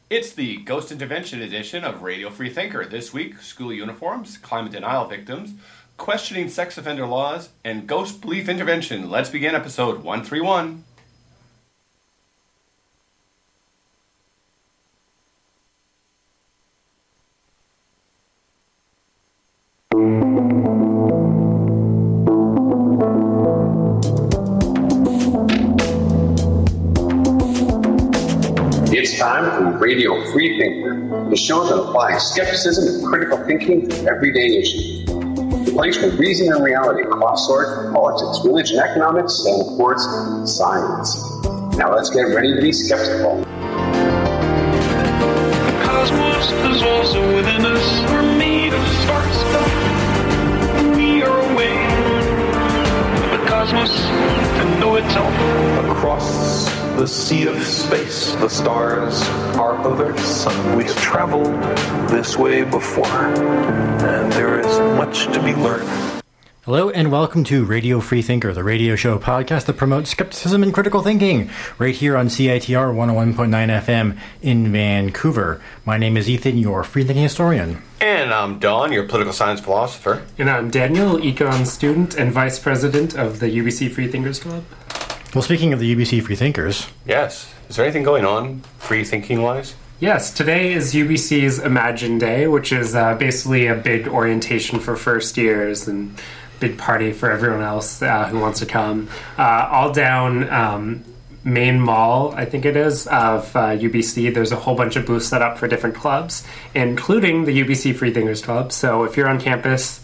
It's the Ghost Intervention edition of Radio Free Thinker. This week, school uniforms, climate denial victims, questioning sex offender laws, and ghost belief intervention. Let's begin episode 131. It's time for Radio Free Thinker, the show that applies skepticism and critical thinking to everyday issues. The place where reason and reality cross swords with politics, religion, economics, and of course, science. Now let's get ready to be skeptical. The cosmos is also within us. We're made of spark stuff. We are aware of the cosmos to know itself. Across the sea of space, the stars are of Earth's sun. We have traveled this way before, and there is much to be learned. Hello and welcome to Radio Free Thinker, the radio show podcast that promotes skepticism and critical thinking, right here on CITR 101.9 FM in Vancouver. My name is Ethan, your free thinking historian. And I'm Don, your political science philosopher. And I'm Daniel, econ student and vice president of the UBC Free Thinkers Club. Well, speaking of the UBC Free Thinkers... Yes. Is there anything going on, free thinking-wise? Yes, today is UBC's Imagine Day, which is basically a big orientation for first years and big party for everyone else who wants to come. All down main mall, I think it is, of UBC. There's a whole bunch of booths set up for different clubs, including the UBC Free Thinkers Club. So if you're on campus...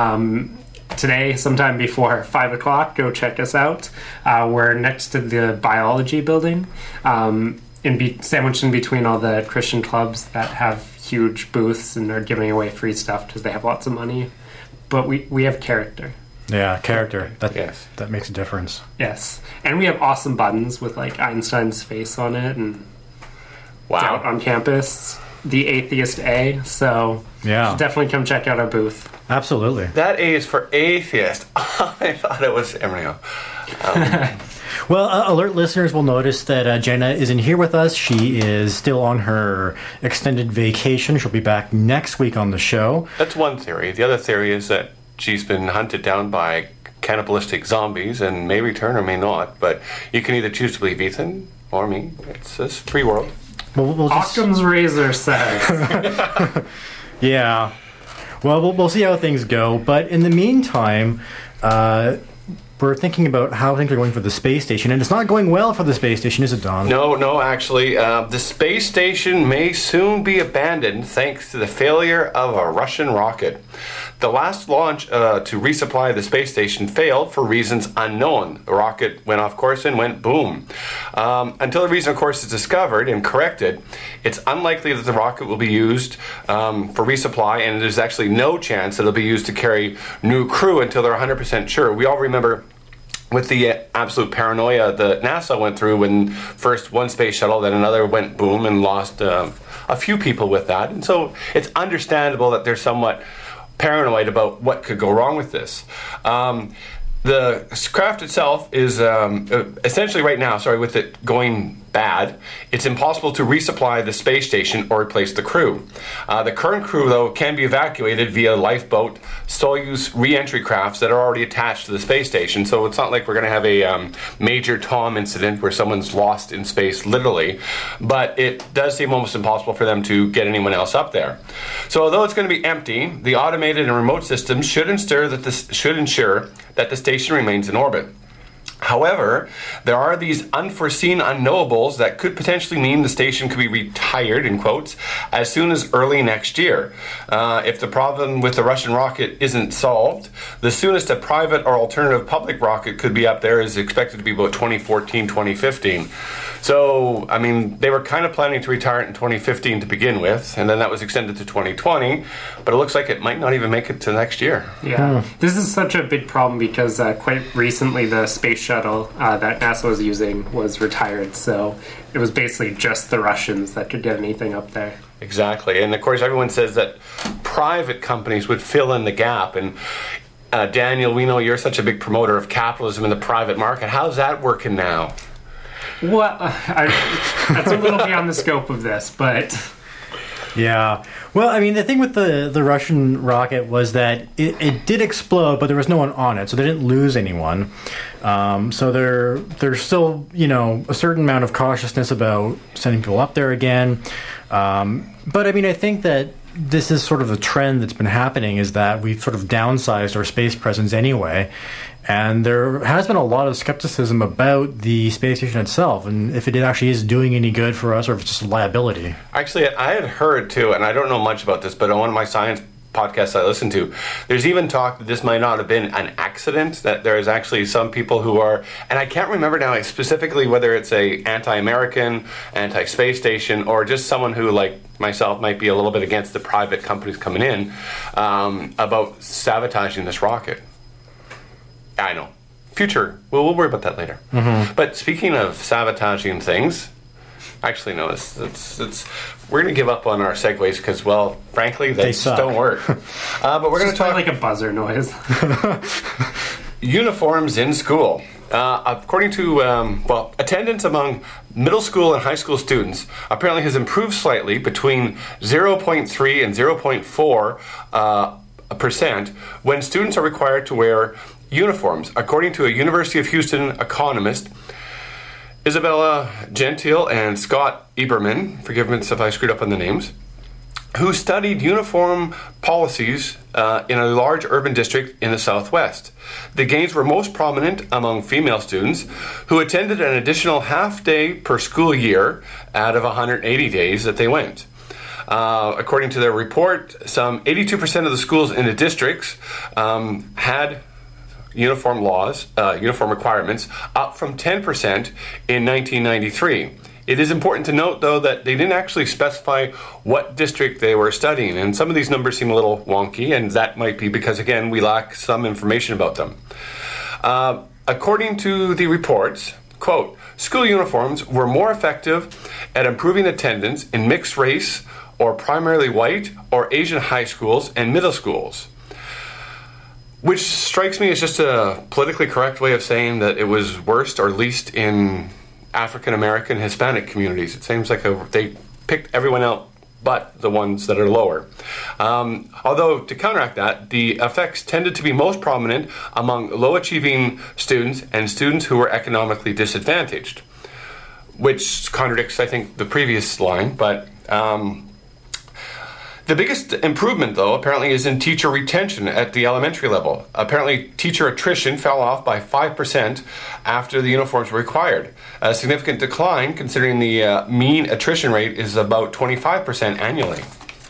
today, sometime before 5 o'clock, go check us out. We're next to the biology building, sandwiched in between all the Christian clubs that have huge booths and are giving away free stuff because they have lots of money. But we have character. Yeah, character. Yes. That makes a difference. Yes. And we have awesome buttons with, like, Einstein's face on it. And Wow. It's out on campus. The Atheist A. So Yeah. definitely come check out our booth. Absolutely. That A is for atheist. I thought it was embryo. Well, alert listeners will notice that Jenna isn't here with us. She is still on her extended vacation. She'll be back next week on the show. That's one theory. The other theory is that she's been hunted down by cannibalistic zombies and may return or may not. But you can either choose to believe Ethan or me. It's a free world. We'll just... Occam's razor says. Yeah. Well, we'll see how things go. But in the meantime, we're thinking about how things are going for the space station. And it's not going well for the space station, is it, Don? No, actually. The space station may soon be abandoned thanks to the failure of a Russian rocket. The last launch to resupply the space station failed for reasons unknown. The rocket went off course and went boom. Until the reason, of course, is discovered and corrected, it's unlikely that the rocket will be used for resupply, and there's actually no chance that it'll be used to carry new crew until they're 100% sure. We all remember with the absolute paranoia that NASA went through when first one space shuttle, then another went boom and lost a few people with that. And so it's understandable that they're somewhat paranoid about what could go wrong with this. The craft itself is essentially right now, with it going bad, it's impossible to resupply the space station or replace the crew. The current crew, though, can be evacuated via lifeboat, Soyuz re-entry crafts that are already attached to the space station. So it's not like we're going to have a major Tom incident where someone's lost in space, literally. But it does seem almost impossible for them to get anyone else up there. So although it's going to be empty, the automated and remote systems should ensure that the station remains in orbit. However, there are these unforeseen unknowables that could potentially mean the station could be retired, in quotes, as soon as early next year. If the problem with the Russian rocket isn't solved, the soonest a private or alternative public rocket could be up there is expected to be about 2014, 2015. So, I mean, they were kind of planning to retire it in 2015 to begin with, and then that was extended to 2020, but it looks like it might not even make it to next year. Yeah, this is such a big problem because quite recently the space shuttle that NASA was using was retired, so it was basically just the Russians that could get anything up there. Exactly, and of course everyone says that private companies would fill in the gap, and Daniel, we know you're such a big promoter of capitalism in the private market. How's that working now? Well, that's a little beyond the scope of this, but... Yeah. Well, I mean, the thing with the Russian rocket was that it did explode, but there was no one on it, so they didn't lose anyone. So there's still, a certain amount of cautiousness about sending people up there again. But, I mean, I think that this is sort of a trend that's been happening, is that we've sort of downsized our space presence anyway. And there has been a lot of skepticism about the space station itself, and if it actually is doing any good for us, or if it's just a liability. Actually, I had heard too, and I don't know much about this, but on one of my science podcasts I listened to, there's even talk that this might not have been an accident, that there's actually some people who are, and I can't remember now specifically whether it's a anti-American, anti-space station, or just someone who, like myself, might be a little bit against the private companies coming in, about sabotaging this rocket. I know. Future. We'll worry about that later. Mm-hmm. But speaking of sabotaging things, actually, no, it's we're going to give up on our segues because, well, frankly, they just don't work. But we're going to talk like a buzzer noise. Uniforms in school. According to, attendance among middle school and high school students apparently has improved slightly between 0.3 and 0.4% when students are required to wear uniforms, according to a University of Houston economist, Isabella Gentile and Scott Eberman, forgive me if I screwed up on the names, who studied uniform policies in a large urban district in the Southwest. The gains were most prominent among female students who attended an additional half day per school year out of 180 days that they went. According to their report, some 82% of the schools in the districts had uniform requirements, up from 10% in 1993. It is important to note, though, that they didn't actually specify what district they were studying, and some of these numbers seem a little wonky, and that might be because, again, we lack some information about them. According to the reports, quote, school uniforms were more effective at improving attendance in mixed race or primarily white or Asian high schools and middle schools. Which strikes me as just a politically correct way of saying that it was worst or least in African American, Hispanic communities. It seems like they picked everyone out but the ones that are lower. Although, to counteract that, the effects tended to be most prominent among low-achieving students and students who were economically disadvantaged, which contradicts, I think, the previous line, but... The biggest improvement, though, apparently is in teacher retention at the elementary level. Apparently, teacher attrition fell off by 5% after the uniforms were required. A significant decline, considering the mean attrition rate is about 25% annually.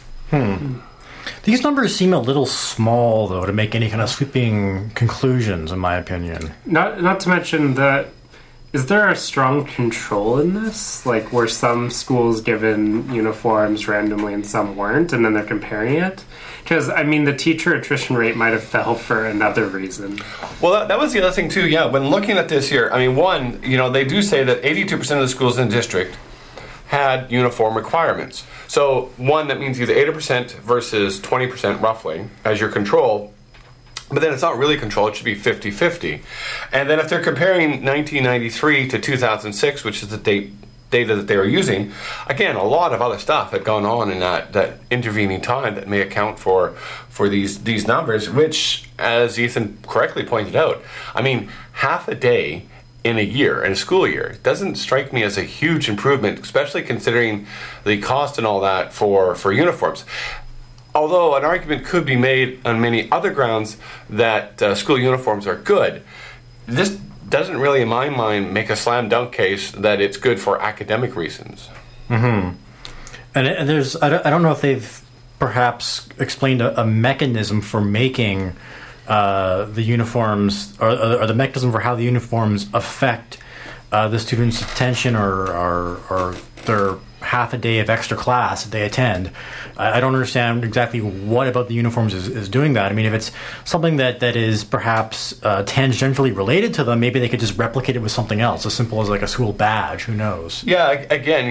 These numbers seem a little small, though, to make any kind of sweeping conclusions, in my opinion. Not to mention that, is there a strong control in this? Like, were some schools given uniforms randomly and some weren't, and then they're comparing it? Because, I mean, the teacher attrition rate might have fell for another reason. Well, that was the other thing, too, yeah. When looking at this here, I mean, one, they do say that 82% of the schools in the district had uniform requirements. So, one, that means either 80% versus 20% roughly as your control. But then it's not really control, it should be 50-50. And then if they're comparing 1993 to 2006, which is the data that they were using, again, a lot of other stuff had gone on in that intervening time that may account for these numbers, which, as Ethan correctly pointed out, I mean, half a day in a school year, doesn't strike me as a huge improvement, especially considering the cost and all that for uniforms. Although an argument could be made on many other grounds that school uniforms are good, this doesn't really, in my mind, make a slam dunk case that it's good for academic reasons. Mm-hmm. And there's, I don't know if they've perhaps explained a mechanism for making the uniforms, or the mechanism for how the uniforms affect the students' attention or their half a day of extra class that they attend. I don't understand exactly what about the uniforms is doing that. I mean, if it's something that is perhaps tangentially related to them, maybe they could just replicate it with something else, as simple as like a school badge. Who knows? Yeah, again,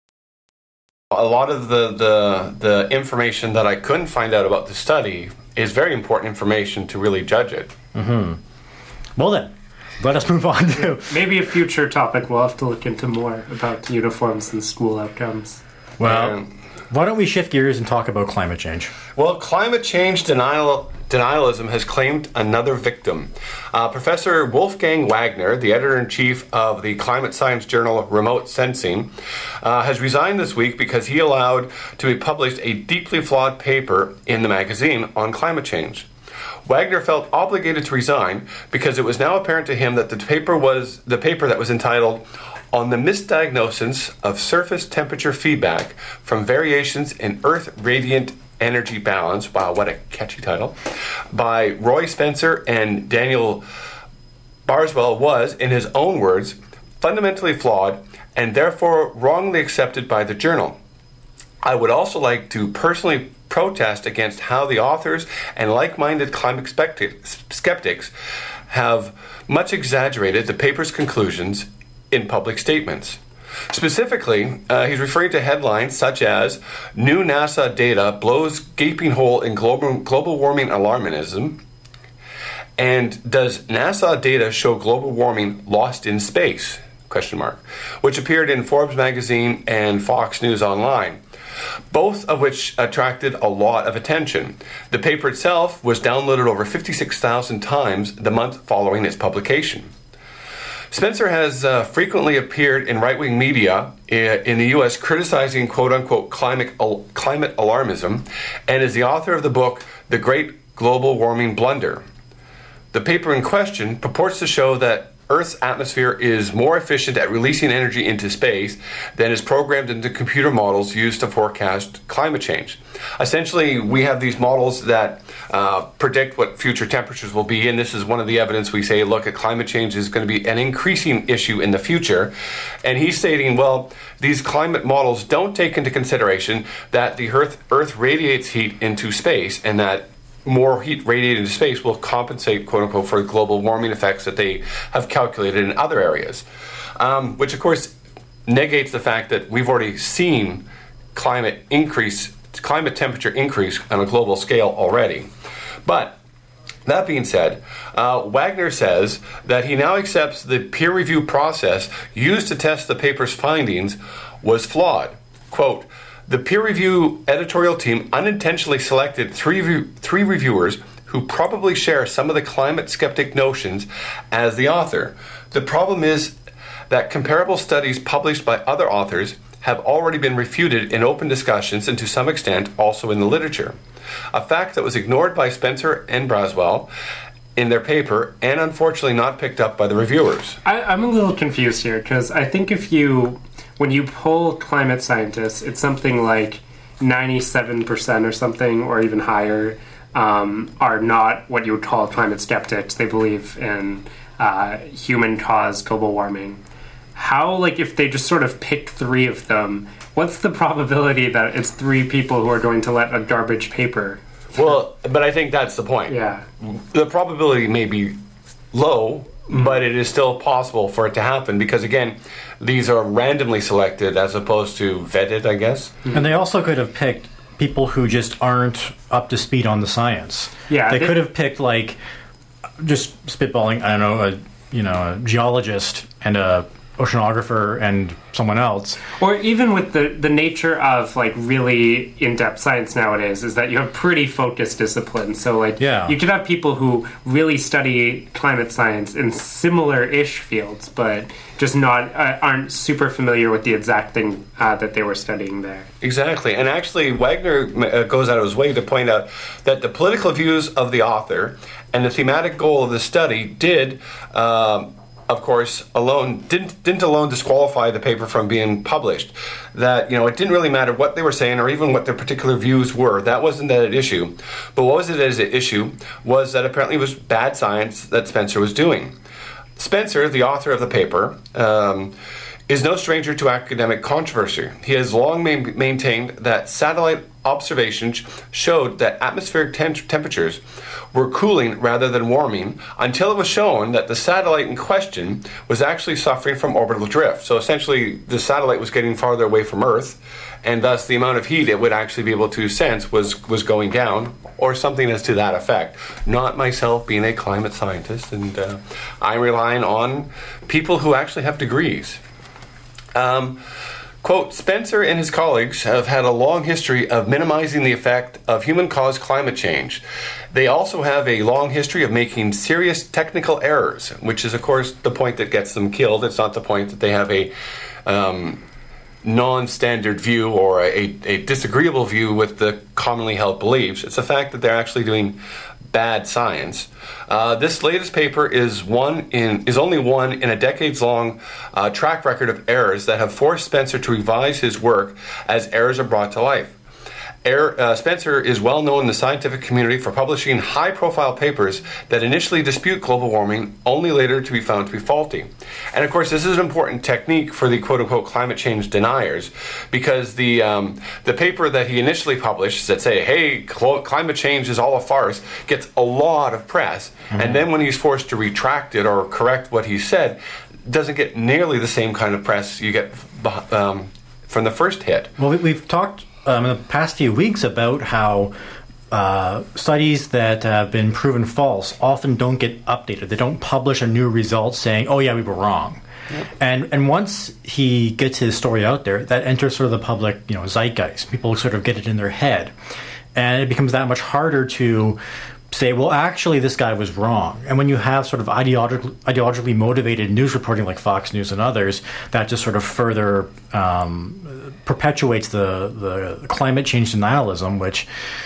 a lot of the information that I couldn't find out about the study is very important information to really judge it. Mm-hmm. Well then, let us move on to... Maybe a future topic. We'll have to look into more about uniforms and school outcomes. Well, why don't we shift gears and talk about climate change? Well, climate change denialism has claimed another victim. Professor Wolfgang Wagner, the editor-in-chief of the climate science journal Remote Sensing, has resigned this week because he allowed to be published a deeply flawed paper in the magazine on climate change. Wagner felt obligated to resign because it was now apparent to him that the paper that was entitled "On the Misdiagnosis of Surface Temperature Feedback from Variations in Earth Radiant Energy Balance," wow, what a catchy title, by Roy Spencer and Daniel Barswell was, in his own words, fundamentally flawed and therefore wrongly accepted by the journal. I would also like to personally protest against how the authors and like-minded climate skeptics have much exaggerated the paper's conclusions in public statements. Specifically, he's referring to headlines such as "New NASA Data Blows Gaping Hole in Global Warming Alarmism," and "Does NASA Data Show Global Warming Lost in Space?" which appeared in Forbes magazine and Fox News Online, both of which attracted a lot of attention. The paper itself was downloaded over 56,000 times the month following its publication. Spencer has frequently appeared in right-wing media in the U.S. criticizing quote-unquote climate alarmism, and is the author of the book The Great Global Warming Blunder. The paper in question purports to show that Earth's atmosphere is more efficient at releasing energy into space than is programmed into computer models used to forecast climate change. Essentially, we have these models that predict what future temperatures will be, and this is one of the evidence we say, look, climate change is going to be an increasing issue in the future. And he's stating, well, these climate models don't take into consideration that the Earth radiates heat into space, and that more heat radiated into space will compensate, quote-unquote, for global warming effects that they have calculated in other areas, which, of course, negates the fact that we've already seen climate temperature increase on a global scale already. But that being said, Wagner says that he now accepts the peer review process used to test the paper's findings was flawed. Quote, "The peer review editorial team unintentionally selected three reviewers who probably share some of the climate skeptic notions as the author. The problem is that comparable studies published by other authors have already been refuted in open discussions and to some extent also in the literature. A fact that was ignored by Spencer and Braswell in their paper and unfortunately not picked up by the reviewers." I'm a little confused here because I think when you poll climate scientists, it's something like 97% or something, or even higher, are not what you would call climate skeptics. They believe in human-caused global warming. How, if they just sort of pick three of them, what's the probability that it's three people who are going to let a garbage paper? Well, but I think that's the point. Yeah. The probability may be low, but it is still possible for it to happen because, again, these are randomly selected as opposed to vetted, I guess. And they also could have picked people who just aren't up to speed on the science. Yeah, they could have picked, just spitballing, I don't know, a geologist and a oceanographer and someone else. Or even with the nature of really in-depth science nowadays is that you have pretty focused disciplines. So you could have people who really study climate science in similar-ish fields, but just aren't super familiar with the exact thing that they were studying there. Exactly. And actually, Wagner goes out of his way to point out that the political views of the author and the thematic goal of the study did of course, didn't alone disqualify the paper from being published. That, it didn't really matter what they were saying or even what their particular views were. That wasn't at issue. But what was it as an issue was that apparently it was bad science that Spencer was doing. Spencer, the author of the paper, is no stranger to academic controversy. He has long maintained that satellite observations showed that atmospheric temperatures were cooling rather than warming until it was shown that the satellite in question was actually suffering from orbital drift. So essentially, the satellite was getting farther away from Earth, and thus the amount of heat it would actually be able to sense was going down, or something as to that effect. Not myself being a climate scientist, and I'm relying on people who actually have degrees. Quote, Spencer and his colleagues have had a long history of minimizing the effect of human-caused climate change. They also have a long history of making serious technical errors, which is, of course, the point that gets them killed. It's not the point that they have a non-standard view or a disagreeable view with the commonly held beliefs. It's the fact that they're actually doing bad science. This latest paper is only one in a decades-long track record of errors that have forced Spencer to revise his work as errors are brought to life. Spencer is well known in the scientific community for publishing high-profile papers that initially dispute global warming, only later to be found to be faulty. And of course, this is an important technique for the quote-unquote climate change deniers, because the paper that he initially published that say, hey, climate change is all a farce, gets a lot of press, and then when he's forced to retract it or correct what he said, doesn't get nearly the same kind of press you get from the first hit. Well, we've talked in the past few weeks about how studies that have been proven false often don't get updated. They don't publish a new result saying, oh yeah, we were wrong. Yep. And once he gets his story out there, that enters sort of the public, zeitgeist. People sort of get it in their head. And it becomes that much harder to say, well, actually, this guy was wrong. And when you have sort of ideologically motivated news reporting like Fox News and others, that just sort of further perpetuates the climate change denialism, which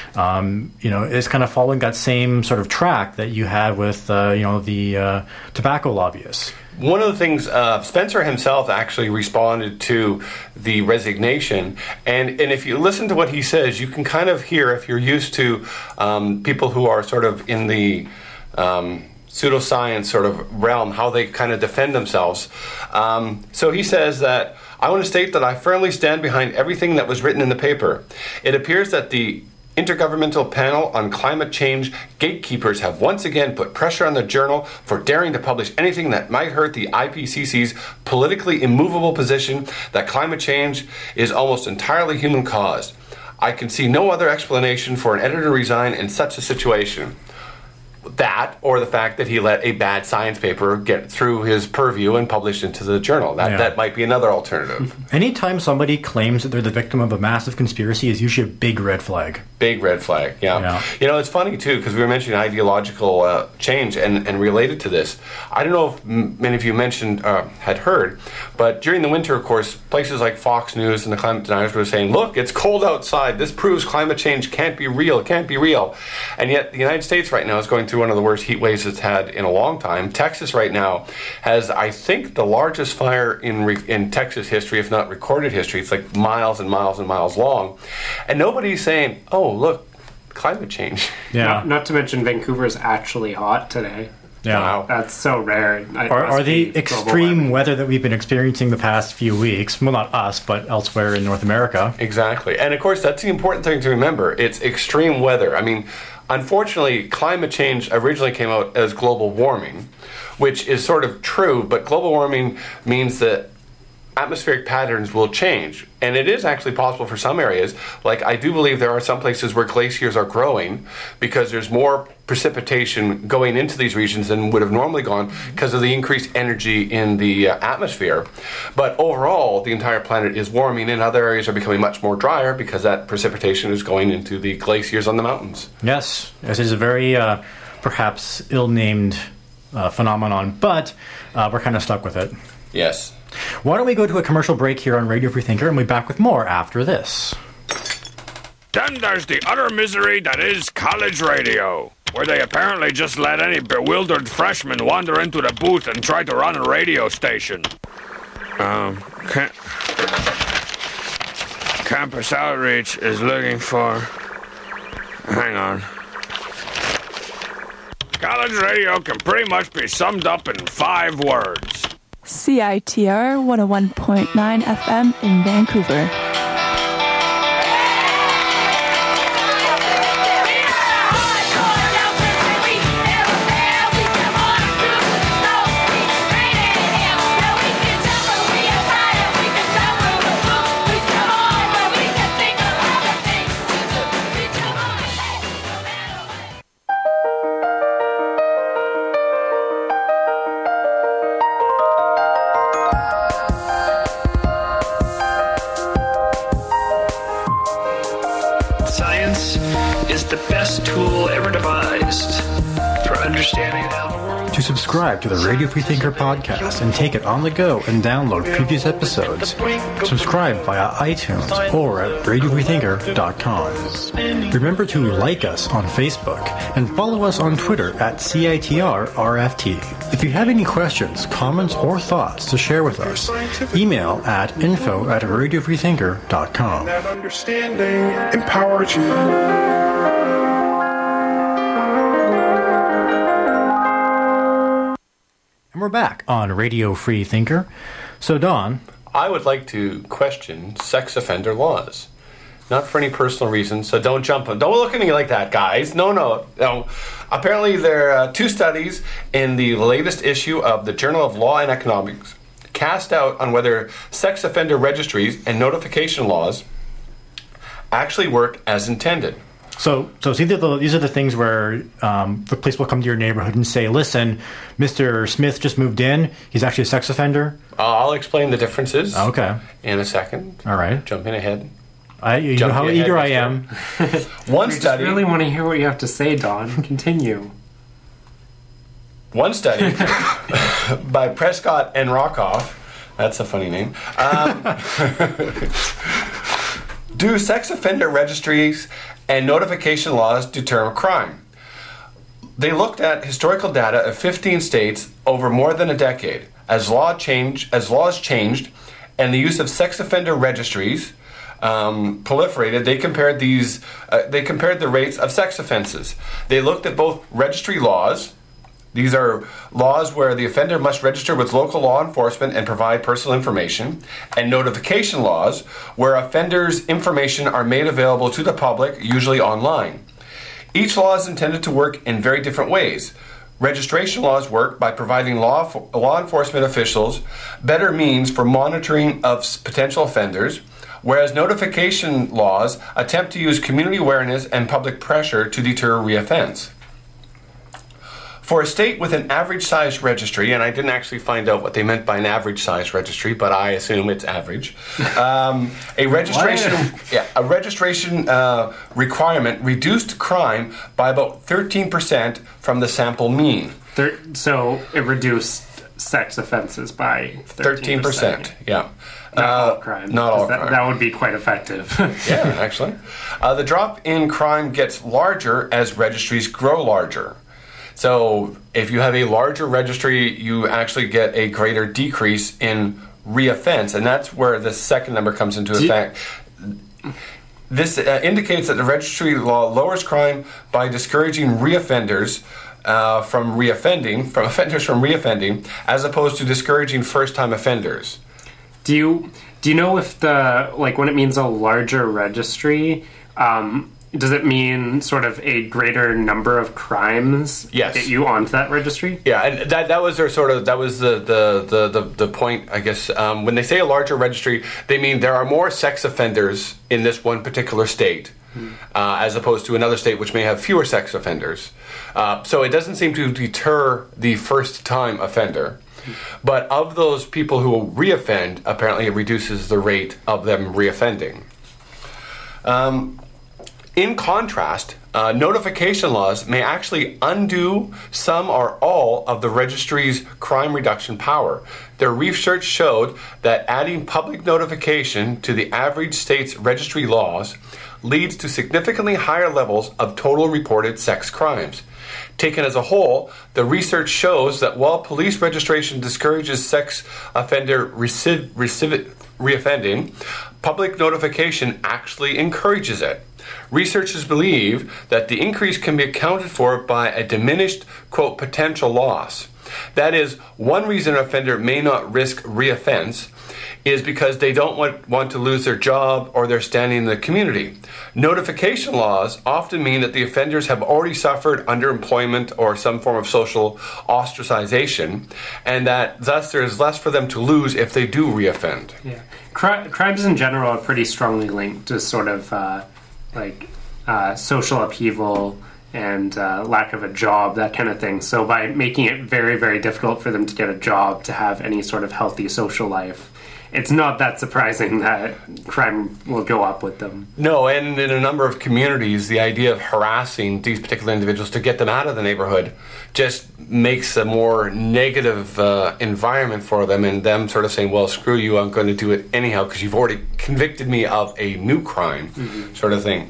is kind of following that same sort of track that you had with the tobacco lobbyists. One of the things, Spencer himself actually responded to the resignation, and if you listen to what he says, you can kind of hear, if you're used to people who are sort of in the pseudoscience sort of realm, how they kind of defend themselves. So he says that, I want to state that I firmly stand behind everything that was written in the paper. It appears that the Intergovernmental Panel on Climate Change gatekeepers have once again put pressure on the journal for daring to publish anything that might hurt the IPCC's politically immovable position that climate change is almost entirely human-caused. I can see no other explanation for an editor to resign in such a situation. That, or the fact that he let a bad science paper get through his purview and published into the journal. That might be another alternative. Anytime somebody claims that they're the victim of a massive conspiracy is usually a big red flag. Big red flag, yeah. It's funny, too, because we were mentioning ideological change and related to this. I don't know if many of you had heard, but during the winter, of course, places like Fox News and the climate deniers were saying, look, it's cold outside. This proves climate change can't be real. It can't be real. And yet the United States right now is going through one of the worst heat waves it's had in a long time. Texas right now has, I think, the largest fire in Texas history, if not recorded history. It's like miles and miles and miles long. And nobody's saying, oh, look, climate change. Yeah. Not to mention Vancouver is actually hot today. Yeah. Wow. That's so rare. Are the extreme weather that we've been experiencing the past few weeks, well, not us, but elsewhere in North America. Exactly. And of course, that's the important thing to remember. It's extreme weather. I mean, unfortunately, climate change originally came out as global warming, which is sort of true, but global warming means that atmospheric patterns will change. And it is actually possible for some areas. Like, I do believe there are some places where glaciers are growing because there's more precipitation going into these regions than would have normally gone because of the increased energy in the atmosphere. But overall, the entire planet is warming, and other areas are becoming much more drier because that precipitation is going into the glaciers on the mountains. Yes, this is a very perhaps ill-named phenomenon, but we're kind of stuck with it. Yes. Why don't we go to a commercial break here on Radio Free Thinker, and we'll be back with more after this. Then there's the utter misery that is college radio, where they apparently just let any bewildered freshman wander into the booth and try to run a radio station. Campus Outreach is looking for... Hang on. College radio can pretty much be summed up in 5 words. CITR 101.9 FM in Vancouver. the best tool ever devised for understanding how the world. To subscribe to the Radio Freethinker podcast and take it on the go and download previous episodes, subscribe via iTunes or at radiofreethinker.com. Remember to like us on Facebook and follow us on Twitter at CITRRFT. If you have any questions, comments, or thoughts to share with us, email at info@radiofreethinker.com. That understanding empowers you. And we're back on Radio Free Thinker. So, Don, I would like to question sex offender laws. Not for any personal reasons, so don't jump on. Don't look at me like that, guys. No. Apparently, there are 2 studies in the latest issue of the Journal of Law and Economics cast out on whether sex offender registries and notification laws actually work as intended. So these are the things where the police will come to your neighborhood and say, listen, Mr. Smith just moved in. He's actually a sex offender. I'll explain the differences in a second. All right. Jumping ahead. You know how eager I am. One I study. just really want to hear what you have to say, Don. Continue. One study by Prescott and Rockoff. That's a funny name. Do sex offender registries and notification laws deter crime? They looked at historical data of 15 states over more than a decade. As laws changed and the use of sex offender registries proliferated, they compared the rates of sex offenses. They looked at both registry laws. These are laws where the offender must register with local law enforcement and provide personal information, and notification laws where offenders' information are made available to the public, usually online. Each law is intended to work in very different ways. Registration laws work by providing law enforcement officials better means for monitoring of potential offenders, whereas notification laws attempt to use community awareness and public pressure to deter reoffense. For a state with an average-sized registry, and I didn't actually find out what they meant by an average-sized registry, but I assume it's average. A registration requirement reduced crime by about 13% from the sample mean. So it reduced sex offenses by 13%. Yeah. Not all crime. Not all crime. That would be quite effective. Yeah, actually. The drop in crime gets larger as registries grow larger. So if you have a larger registry, you actually get a greater decrease in reoffense, and that's where the second number comes into effect. This indicates that the registry law lowers crime by discouraging reoffenders from reoffending, as opposed to discouraging first-time offenders. Do you know if when it means a larger registry? Does it mean sort of a greater number of crimes get you onto that registry? Yeah, and that was their the point, I guess. When they say a larger registry, they mean there are more sex offenders in this one particular state, as opposed to another state which may have fewer sex offenders. So it doesn't seem to deter the first-time offender. But of those people who reoffend, apparently it reduces the rate of them reoffending. In contrast, notification laws may actually undo some or all of the registry's crime reduction power. Their research showed that adding public notification to the average state's registry laws leads to significantly higher levels of total reported sex crimes. Taken as a whole, the research shows that while police registration discourages sex offender reoffending, public notification actually encourages it. Researchers believe that the increase can be accounted for by a diminished, quote, potential loss. That is, one reason an offender may not risk reoffense is because they don't want to lose their job or their standing in the community. Notification laws often mean that the offenders have already suffered underemployment or some form of social ostracization, and that thus there is less for them to lose if they do reoffend. Yeah, crimes in general are pretty strongly linked to sort of social upheaval and lack of a job, that kind of thing. So by making it very, very difficult for them to get a job, to have any sort of healthy social life, it's not that surprising that crime will go up with them. No, and in a number of communities, the idea of harassing these particular individuals to get them out of the neighborhood just makes a more negative environment for them, and them sort of saying, well, screw you, I'm going to do it anyhow because you've already convicted me of a new crime, sort of thing.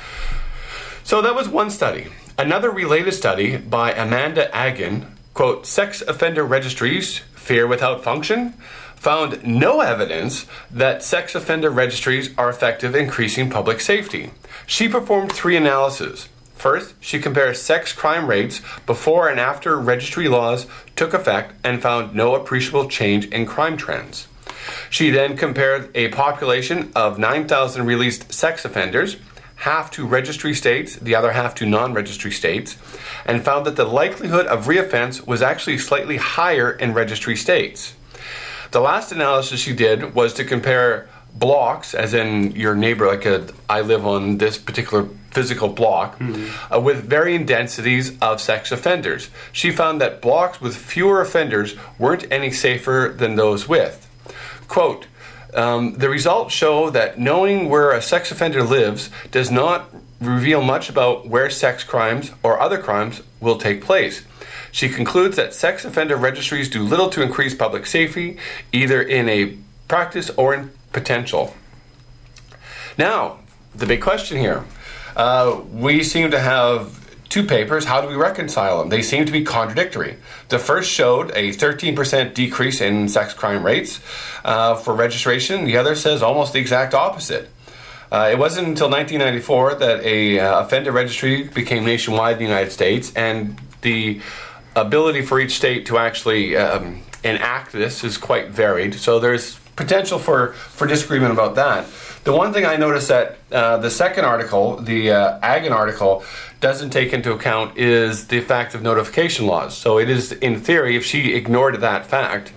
So that was one study. Another related study by Amanda Agin, quote, sex offender registries, fear without function, found no evidence that sex offender registries are effective in increasing public safety. She performed 3 analyses. First, she compared sex crime rates before and after registry laws took effect and found no appreciable change in crime trends. She then compared a population of 9,000 released sex offenders, half to registry states, the other half to non-registry states, and found that the likelihood of reoffense was actually slightly higher in registry states. The last analysis she did was to compare blocks, as in your neighbor, like I live on this particular physical block, with varying densities of sex offenders. She found that blocks with fewer offenders weren't any safer than those with. Quote, the results show that knowing where a sex offender lives does not reveal much about where sex crimes or other crimes will take place. She concludes that sex offender registries do little to increase public safety, either in a practice or in potential. Now, the big question here. We seem to have 2 papers. How do we reconcile them? They seem to be contradictory. The first showed a 13% decrease in sex crime rates for registration. The other says almost the exact opposite. It wasn't until 1994 that a offender registry became nationwide in the United States, and the ability for each state to actually enact this is quite varied. So there's potential for disagreement about that. The one thing I noticed that the second article, the Agin article, doesn't take into account is the fact of notification laws. So it is, in theory, if she ignored that fact,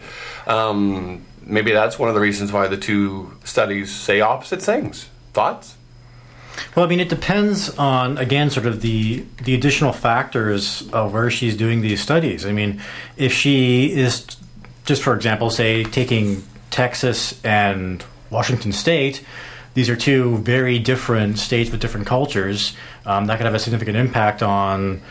maybe that's one of the reasons why the 2 studies say opposite things. Thoughts? Well, I mean, it depends on, again, sort of the additional factors of where she's doing these studies. I mean, if she is, just for example, say, taking Texas and Washington State, these are 2 very different states with different cultures. That could have a significant impact on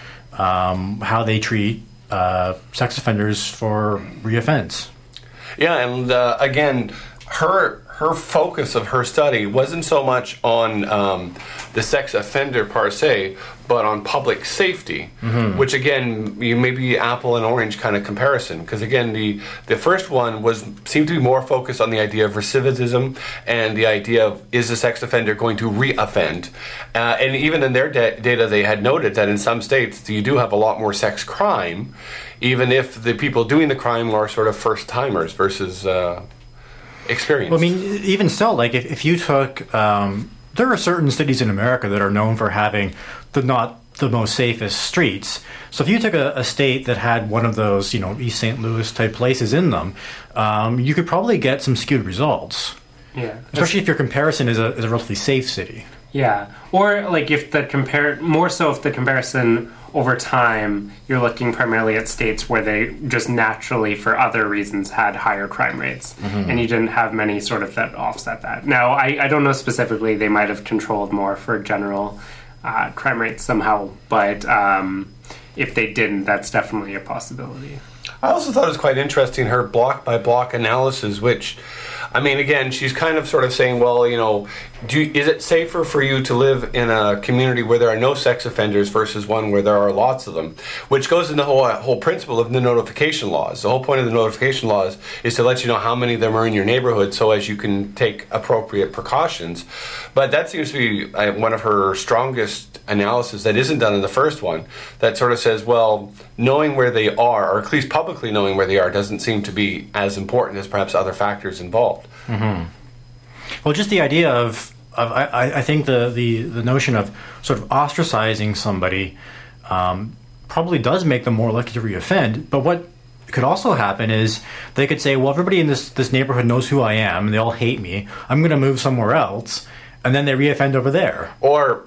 how they treat sex offenders for reoffense. Yeah, and again, her focus of her study wasn't so much on the sex offender per se, but on public safety, which again, you may be apple and orange kind of comparison, because again, the first one seemed to be more focused on the idea of recidivism and the idea of, is the sex offender going to reoffend? And even in their data, they had noted that in some states, you do have a lot more sex crime, even if the people doing the crime are sort of first-timers versus experience. Well, I mean, even so, like if you took, there are certain cities in America that are known for having not the most safest streets. So if you took a state that had one of those, East St. Louis type places in them, you could probably get some skewed results. Yeah, especially if your comparison is a relatively safe city. Yeah, or like if the comparison over time, you're looking primarily at states where they just naturally, for other reasons, had higher crime rates, and you didn't have many sort of that offset that. Now, I don't know specifically; they might have controlled more for general crime rates somehow, but if they didn't, that's definitely a possibility. I also thought it was quite interesting, her block-by-block analysis, which, I mean, again, she's kind of sort of saying, well, is it safer for you to live in a community where there are no sex offenders versus one where there are lots of them, which goes into the whole principle of the notification laws. The whole point of the notification laws is to let you know how many of them are in your neighborhood so as you can take appropriate precautions. But that seems to be one of her strongest analysis that isn't done in the first one, that sort of says, well, knowing where they are, or at least publicly knowing where they are, doesn't seem to be as important as perhaps other factors involved. Well, just the idea of I think the notion of sort of ostracizing somebody probably does make them more likely to reoffend. But what could also happen is they could say, well, everybody in this neighborhood knows who I am, and they all hate me. I'm going to move somewhere else, and then they reoffend over there. Or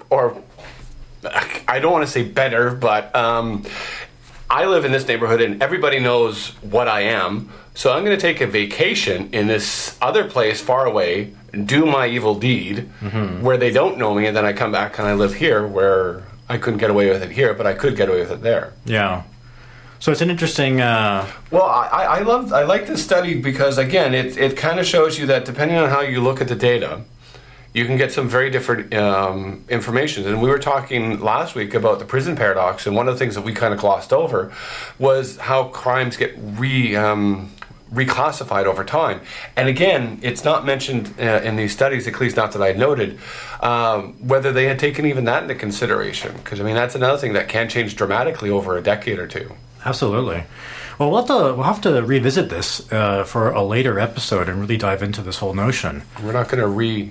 I don't want to say better, but I live in this neighborhood, and everybody knows what I am, So I'm going to take a vacation in this other place far away, do my evil deed, where they don't know me, and then I come back and I live here where I couldn't get away with it here, but I could get away with it there. Yeah. So it's an interesting... Well, I like this study because, again, it kind of shows you that depending on how you look at the data, you can get some very different information. And we were talking last week about the prison paradox, and one of the things that we kind of glossed over was how crimes get reclassified over time. And again, it's not mentioned in these studies, at least not that I noted, whether they had taken even that into consideration. Because, I mean, that's another thing that can change dramatically over a decade or two. Absolutely. Well, we'll have to revisit this for a later episode and really dive into this whole notion. We're not going to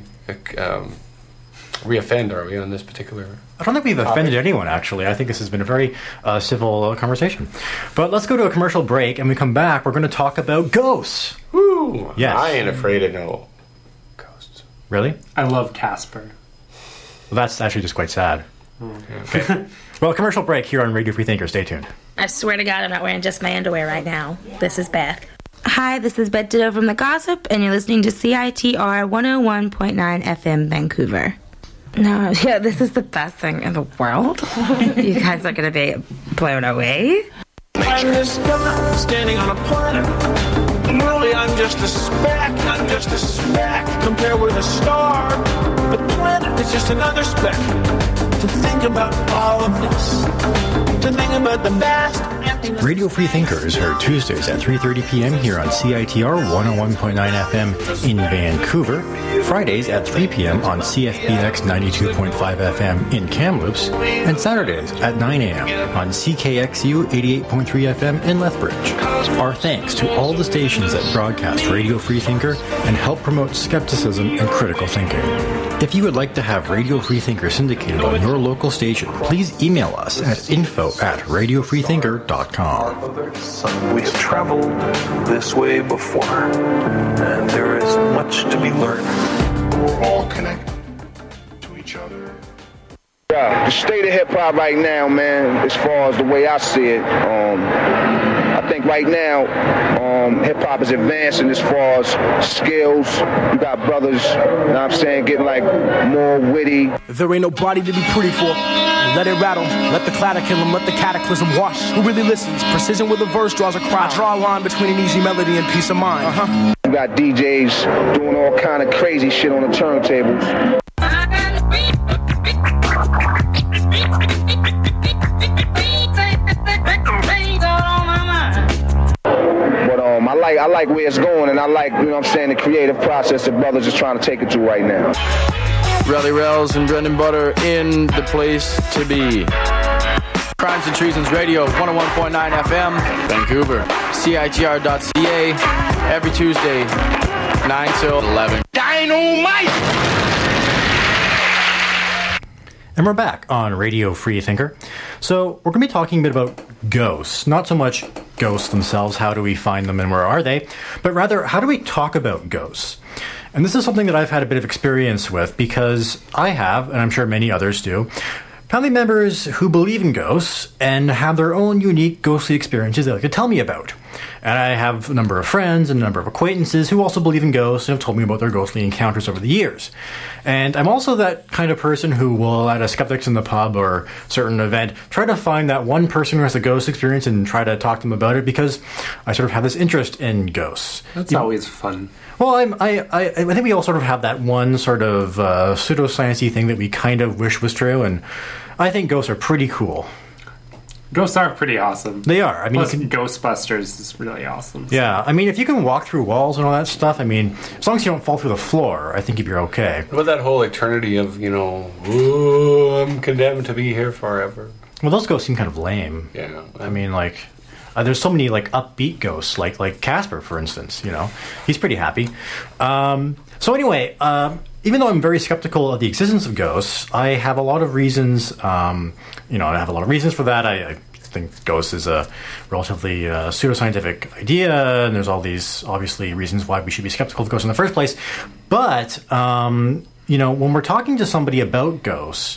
re-offend, are we, on this particular... I don't think we've offended anyone, actually. I think this has been a very civil conversation. But let's go to a commercial break, and when we come back, we're going to talk about ghosts. Woo! Yes. I ain't afraid of no ghosts. Really? I love Casper. Well, that's actually just quite sad. Okay. Well, commercial break here on Radio Free Thinker. Stay tuned. I swear to God, I'm not wearing just my underwear right now. This is Beth. Hi, this is Beth Ditto from The Gossip, and you're listening to CITR 101.9 FM Vancouver. No, yeah, this is the best thing in the world. You guys are going to be blown away. I'm this guy standing on a planet. Really, I'm just a speck. Compared with a star. The planet is just another speck. To think about all of this. To think about the vast emptiness. Radio Free Thinker is heard Tuesdays at 3:30 p.m. here on CITR 101.9 FM in Vancouver, Fridays at 3 p.m. on CFBX 92.5 FM in Kamloops, and Saturdays at 9 a.m. on CKXU 88.3 FM in Lethbridge. Our thanks to all the stations that broadcast Radio Free Thinker and help promote skepticism and critical thinking. If you would like to have Radio Free Thinker syndicated on your local station, please email us at info@radiofreethinker.com. We have traveled this way before, and there is much to be learned. We're all connected to each other. Yeah, the state of hip-hop right now, man, as far as the way I see it, I think right now, hip-hop is advancing as far as skills. You got brothers, you know what I'm saying, getting like more witty. There ain't nobody to be pretty for. Let it rattle, let the clatter kill him, let the cataclysm wash. Who really listens? Precision with a verse draws a crowd. I draw a line between an easy melody and peace of mind. You got DJs doing all kind of crazy shit on the turntables. I like where it's going, and I like, you know what I'm saying, the creative process that brothers is trying to take it to right now. Rally Rails and Brendan Butter in the place to be. Crimes and Treasons Radio, 101.9 FM, Vancouver. CITR.ca, every Tuesday, 9 till 11. Dynamite! And we're back on Radio Free Thinker. So we're going to be talking a bit about ghosts. Not so much ghosts themselves, how do we find them and where are they, but rather, how do we talk about ghosts? And this is something that I've had a bit of experience with because I have, and I'm sure many others do, family members who believe in ghosts and have their own unique ghostly experiences they like to tell me about. And I have a number of friends and a number of acquaintances who also believe in ghosts and have told me about their ghostly encounters over the years. And I'm also that kind of person who will, at a Skeptics in the Pub or certain event, try to find that one person who has a ghost experience and try to talk to them about it because I sort of have this interest in ghosts. That's always fun. Well, I think we all sort of have that one sort of pseudoscience-y thing that we kind of wish was true, and I think ghosts are pretty cool. Ghosts are pretty awesome. They are. I mean, plus, Ghostbusters is really awesome. Yeah, I mean, if you can walk through walls and all that stuff, I mean, as long as you don't fall through the floor, I think you're okay. What about that whole eternity of, ooh, I'm condemned to be here forever? Well, those ghosts seem kind of lame. Yeah. I mean, like, there's so many, like, upbeat ghosts, like Casper, for instance, He's pretty happy. So anyway, even though I'm very skeptical of the existence of ghosts, I have a lot of reasons, I have a lot of reasons for that. I think ghosts is a relatively pseudoscientific idea, and there's all these, obviously, reasons why we should be skeptical of ghosts in the first place. But, when we're talking to somebody about ghosts,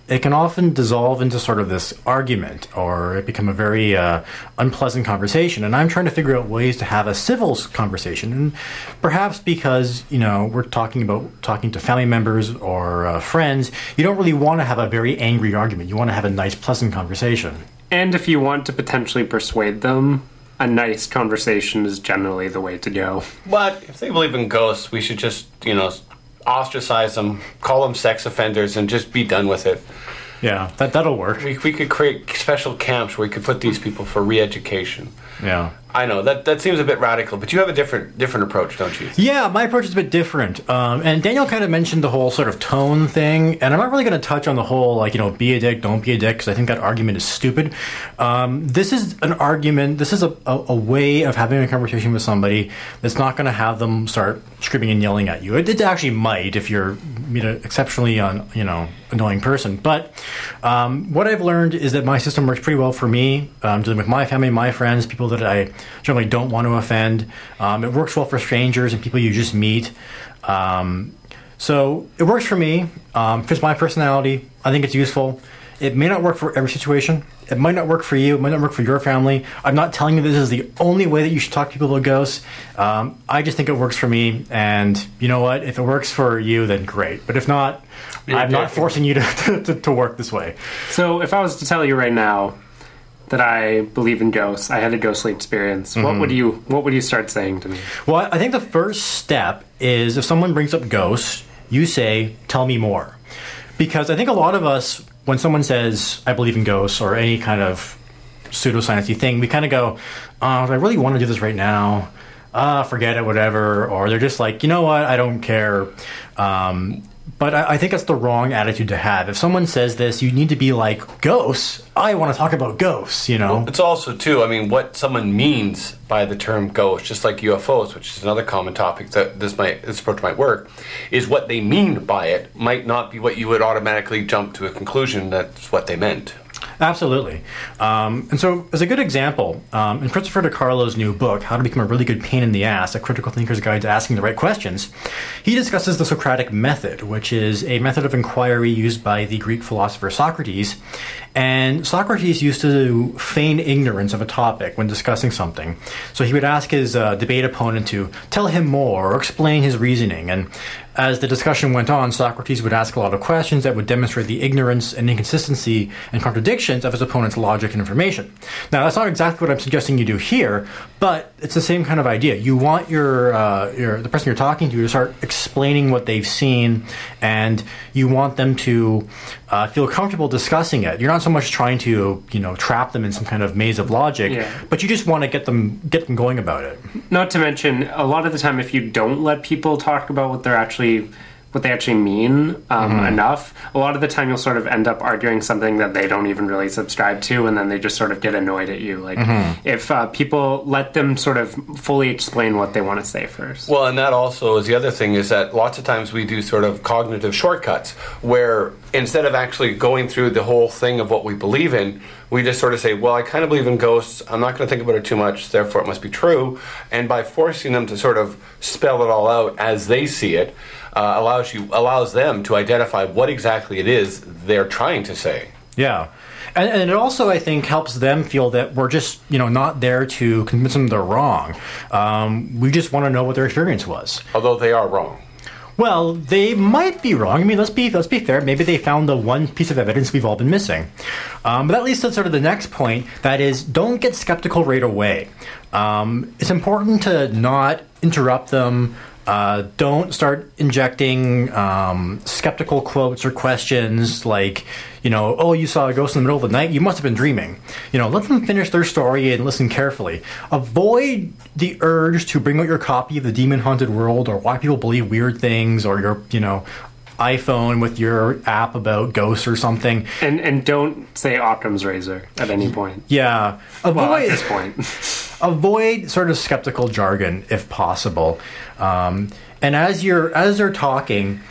it can often dissolve into sort of this argument, or it become a very unpleasant conversation. And I'm trying to figure out ways to have a civil conversation, and perhaps because we're talking to family members or friends, you don't really want to have a very angry argument. You want to have a nice, pleasant conversation. And if you want to potentially persuade them, a nice conversation is generally the way to go. But if they believe in ghosts, we should just ostracize them, call them sex offenders, and just be done with it. Yeah, that'll work. We could create special camps where we could put these people for re-education. Yeah. I know, that seems a bit radical, but you have a different approach, don't you? Yeah, my approach is a bit different. And Daniel kind of mentioned the whole sort of tone thing, and I'm not really going to touch on the whole, be a dick, don't be a dick, because I think that argument is stupid. This is an argument, this is a way of having a conversation with somebody that's not going to have them start screaming and yelling at you. It actually might if you're exceptionally annoying person. But what I've learned is that my system works pretty well for me, dealing with my family, my friends, people that I generally don't want to offend. It works well for strangers and people you just meet. So it works for me, fits my personality. I think it's useful. It may not work for every situation. It might not work for you. It might not work for your family. I'm not telling you this is the only way that you should talk to people about ghosts. I just think it works for me. And you know what? If it works for you, then great. But if not, I'm not forcing you to work this way. So if I was to tell you right now that I believe in ghosts, I had a ghostly experience, what would you start saying to me? Well, I think the first step is if someone brings up ghosts, you say, tell me more. Because I think a lot of us, when someone says, I believe in ghosts, or any kind of pseudoscience-y thing, we kind of go, do I really want to do this right now? Forget it, whatever. Or they're just like, you know what, I don't care. But I think that's the wrong attitude to have. If someone says this, you need to be like, ghosts? I want to talk about ghosts, Well, it's also, too, what someone means by the term ghost, just like UFOs, which is another common topic that this approach might work, is what they mean by it might not be what you would automatically jump to a conclusion that's what they meant. Absolutely. And so, as a good example, in Christopher DiCarlo's new book, How to Become a Really Good Pain in the Ass, A Critical Thinker's Guide to Asking the Right Questions, he discusses the Socratic method, which is a method of inquiry used by the Greek philosopher Socrates. And Socrates used to feign ignorance of a topic when discussing something. So he would ask his debate opponent to tell him more or explain his reasoning. And as the discussion went on, Socrates would ask a lot of questions that would demonstrate the ignorance and inconsistency and contradictions of his opponent's logic and information. Now, that's not exactly what I'm suggesting you do here, but it's the same kind of idea. You want the person you're talking to start explaining what they've seen, and you want them to feel comfortable discussing it. You're not so much trying to, trap them in some kind of maze of logic, but you just want to get them going about it. Not to mention, a lot of the time, if you don't let people talk about what they actually mean enough, a lot of the time you'll sort of end up arguing something that they don't even really subscribe to, and then they just sort of get annoyed at you. If people let them sort of fully explain what they want to say first. Well, and that also is the other thing, is that lots of times we do sort of cognitive shortcuts, where instead of actually going through the whole thing of what we believe in, we just sort of say, well, I kind of believe in ghosts, I'm not going to think about it too much, therefore it must be true. And by forcing them to sort of spell it all out as they see it, allows them to identify what exactly it is they're trying to say. Yeah. And it also, I think, helps them feel that we're just, not there to convince them they're wrong. We just want to know what their experience was. Although they are wrong. Well, they might be wrong. Let's be fair. Maybe they found the one piece of evidence we've all been missing. But that leads to sort of the next point, that is, don't get skeptical right away. It's important to not interrupt them. Don't start injecting skeptical quotes or questions like, oh, you saw a ghost in the middle of the night, you must have been dreaming. Let them finish their story and listen carefully. Avoid the urge to bring out your copy of The Demon Haunted World, or Why People Believe Weird Things, or your, iPhone with your app about ghosts or something. And don't say Occam's razor at any point. Yeah. At this point. Avoid sort of skeptical jargon if possible. And as they're talking,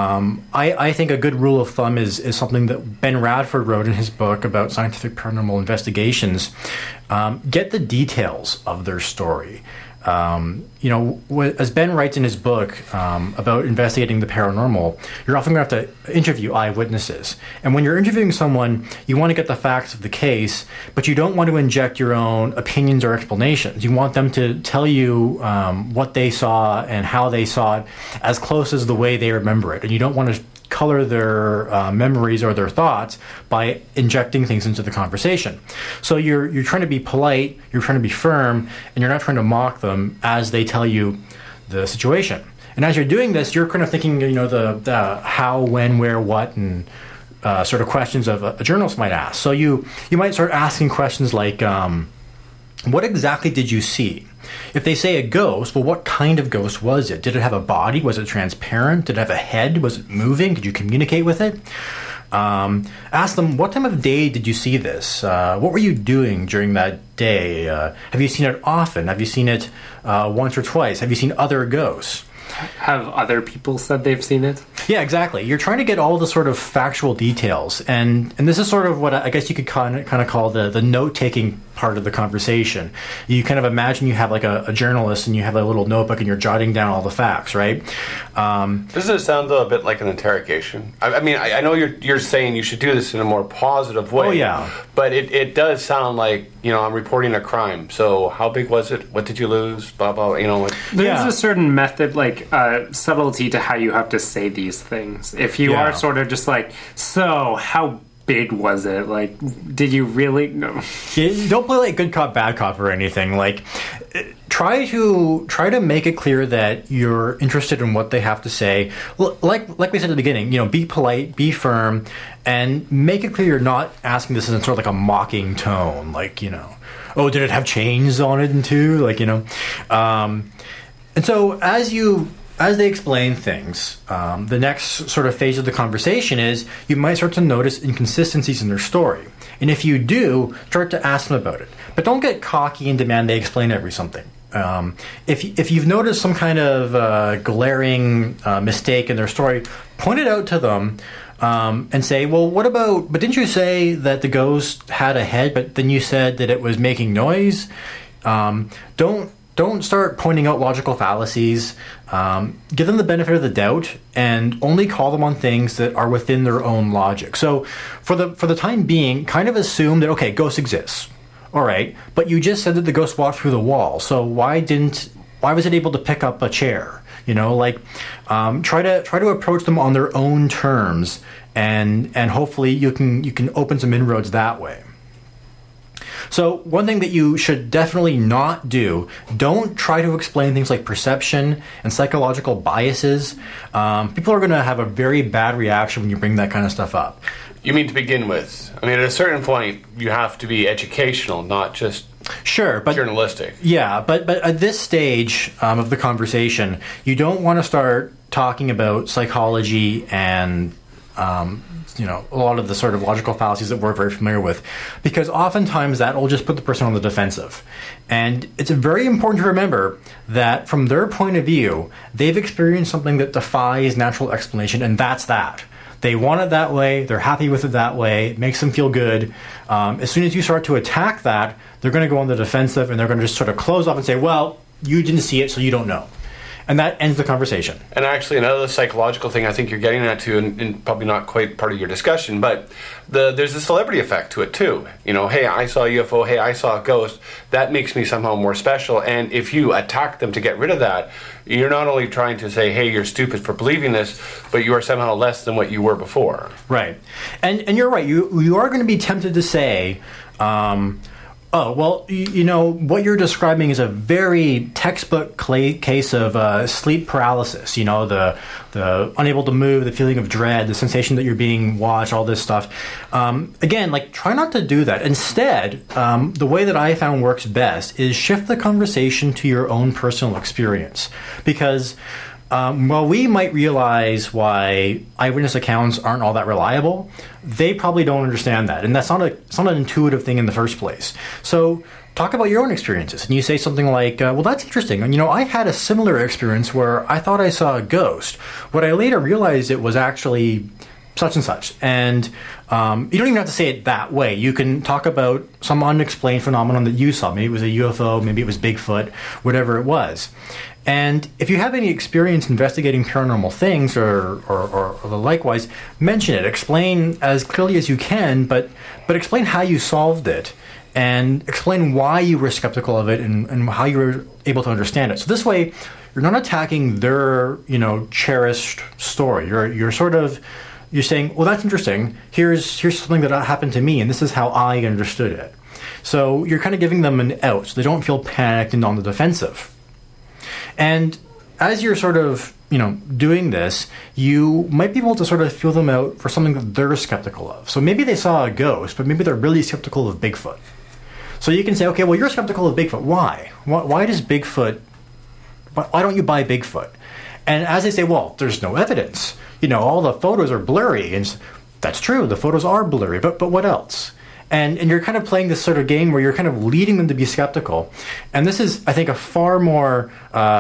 I think a good rule of thumb is something that Ben Radford wrote in his book about scientific paranormal investigations. Get the details of their story. As Ben writes in his book about investigating the paranormal, you're often going to have to interview eyewitnesses. And when you're interviewing someone, you want to get the facts of the case, but you don't want to inject your own opinions or explanations. You want them to tell you what they saw and how they saw it as close as the way they remember it. And you don't want to color their memories or their thoughts by injecting things into the conversation. So you're trying to be polite, you're trying to be firm, and you're not trying to mock them as they tell you the situation. And as you're doing this, you're kind of thinking, the how, when, where, what, and sort of questions of a journalist might ask. So you might start asking questions like, what exactly did you see? If they say a ghost, well, what kind of ghost was it? Did it have a body? Was it transparent? Did it have a head? Was it moving? Did you communicate with it? Ask them, what time of day did you see this? What were you doing during that day? Have you seen it often? Have you seen it once or twice? Have you seen other ghosts? Have other people said they've seen it? Yeah, exactly. You're trying to get all the sort of factual details, and this is sort of what I guess you could kind of call the note-taking part of the conversation. You kind of imagine you have like a journalist and you have a little notebook and you're jotting down all the facts, right? Doesn't it sound though a bit like an interrogation? I mean, I know you're saying you should do this in a more positive way. Oh yeah, but it does sound like I'm reporting a crime. So how big was it? What did you lose? Blah blah. There's a certain method, like subtlety to how you have to say these things. If you are sort of just like, so how big was it? Like, did you really? No. You don't play like good cop, bad cop or anything. Like, try to make it clear that you're interested in what they have to say. Like we said at the beginning, be polite, be firm, and make it clear you're not asking this in sort of like a mocking tone. Like, oh, did it have chains on it too? Like, and so as they explain things, the next sort of phase of the conversation is you might start to notice inconsistencies in their story. And if you do, start to ask them about it. But don't get cocky and demand they explain something. If you've noticed some kind of glaring mistake in their story, point it out to them and say, well, but didn't you say that the ghost had a head, but then you said that it was making noise? Don't start pointing out logical fallacies. Give them the benefit of the doubt and only call them on things that are within their own logic. So for the time being, kind of assume that, okay, ghosts exist. All right, but you just said that the ghost walked through the wall. So why was it able to pick up a chair? Try to approach them on their own terms, and hopefully you can open some inroads that way. So one thing that you should definitely not do, don't try to explain things like perception and psychological biases. People are going to have a very bad reaction when you bring that kind of stuff up. You mean to begin with? I mean, at a certain point, you have to be educational, not just journalistic. Yeah, but at this stage of the conversation, you don't want to start talking about psychology and a lot of the sort of logical fallacies that we're very familiar with, because oftentimes that will just put the person on the defensive. And it's very important to remember that from their point of view, they've experienced something that defies natural explanation, and that's that. They want it that way, they're happy with it that way, it makes them feel good. As soon as you start to attack that, they're going to go on the defensive and they're going to just sort of close off and say, well, you didn't see it, so you don't know. And that ends the conversation. And actually, another psychological thing I think you're getting at too, and probably not quite part of your discussion, but there's a celebrity effect to it too. Hey, I saw a UFO, hey, I saw a ghost. That makes me somehow more special. And if you attack them to get rid of that, you're not only trying to say, hey, you're stupid for believing this, but you are somehow less than what you were before. Right. And you're right. You are going to be tempted to say, oh, well, what you're describing is a very textbook case of sleep paralysis, the unable to move, the feeling of dread, the sensation that you're being watched, all this stuff. Again, try not to do that. Instead, the way that I found works best is shift the conversation to your own personal experience. Because while we might realize why eyewitness accounts aren't all that reliable, they probably don't understand that. And it's not an intuitive thing in the first place. So talk about your own experiences. And you say something like, well, that's interesting. And, I had a similar experience where I thought I saw a ghost. What I later realized it was actually such and such. And you don't even have to say it that way. You can talk about some unexplained phenomenon that you saw. Maybe it was a UFO, maybe it was Bigfoot, whatever it was. And if you have any experience investigating paranormal things or likewise, mention it. Explain as clearly as you can, but explain how you solved it. And explain why you were skeptical of it and how you were able to understand it. So this way, you're not attacking their, cherished story. You're saying, well, that's interesting. Here's something that happened to me, and this is how I understood it. So you're kind of giving them an out, so they don't feel panicked and on the defensive. And as you're sort of, doing this, you might be able to sort of feel them out for something that they're skeptical of. So maybe they saw a ghost, but maybe they're really skeptical of Bigfoot. So you can say, okay, well, you're skeptical of Bigfoot. Why? Why don't you buy Bigfoot? And as they say, well, there's no evidence. All the photos are blurry. And that's true. The photos are blurry. But what else? And you're kind of playing this sort of game where you're kind of leading them to be skeptical. And this is, I think, a far more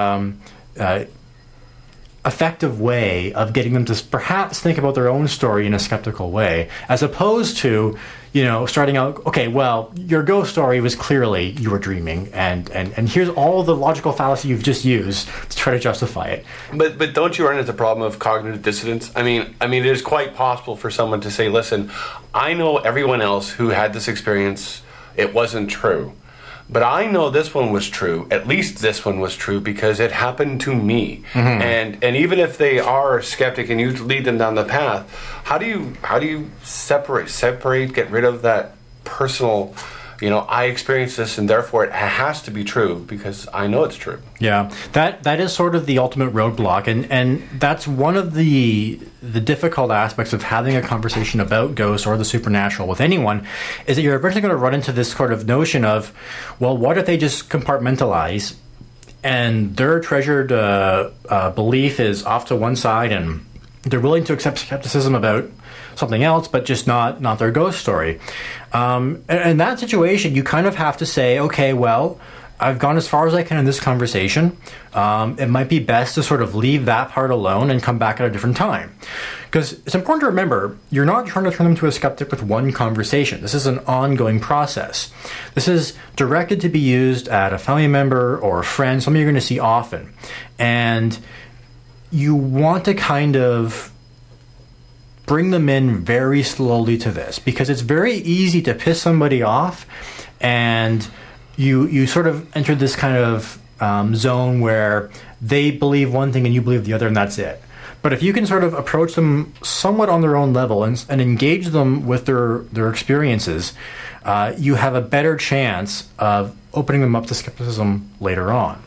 effective way of getting them to perhaps think about their own story in a skeptical way, as opposed to, starting out, okay, well, your ghost story was clearly you were dreaming, and here's all the logical fallacy you've just used to try to justify it. But don't you run into the problem of cognitive dissonance? I mean, it is quite possible for someone to say, listen, I know everyone else who had this experience, it wasn't true. But I know this one was true. At least this one was true because it happened to me. Mm-hmm. And even if they are a skeptic and you lead them down the path, how do you separate, get rid of that personal, I experienced this and therefore it has to be true because I know it's true. Yeah, that is sort of the ultimate roadblock, and that's one of the difficult aspects of having a conversation about ghosts or the supernatural with anyone, is that you're eventually going to run into this sort of notion of, well, what if they just compartmentalize and their treasured belief is off to one side and they're willing to accept skepticism about something else, but just not their ghost story. And in that situation, you kind of have to say, okay, well, I've gone as far as I can in this conversation. It might be best to sort of leave that part alone and come back at a different time. Because it's important to remember, you're not trying to turn them to a skeptic with one conversation. This is an ongoing process. This is directed to be used at a family member or a friend, somebody you're going to see often. And you want to kind of bring them in very slowly to this, because it's very easy to piss somebody off, and you sort of enter this kind of zone where they believe one thing and you believe the other, and that's it. But if you can sort of approach them somewhat on their own level and engage them with their experiences, you have a better chance of opening them up to skepticism later on.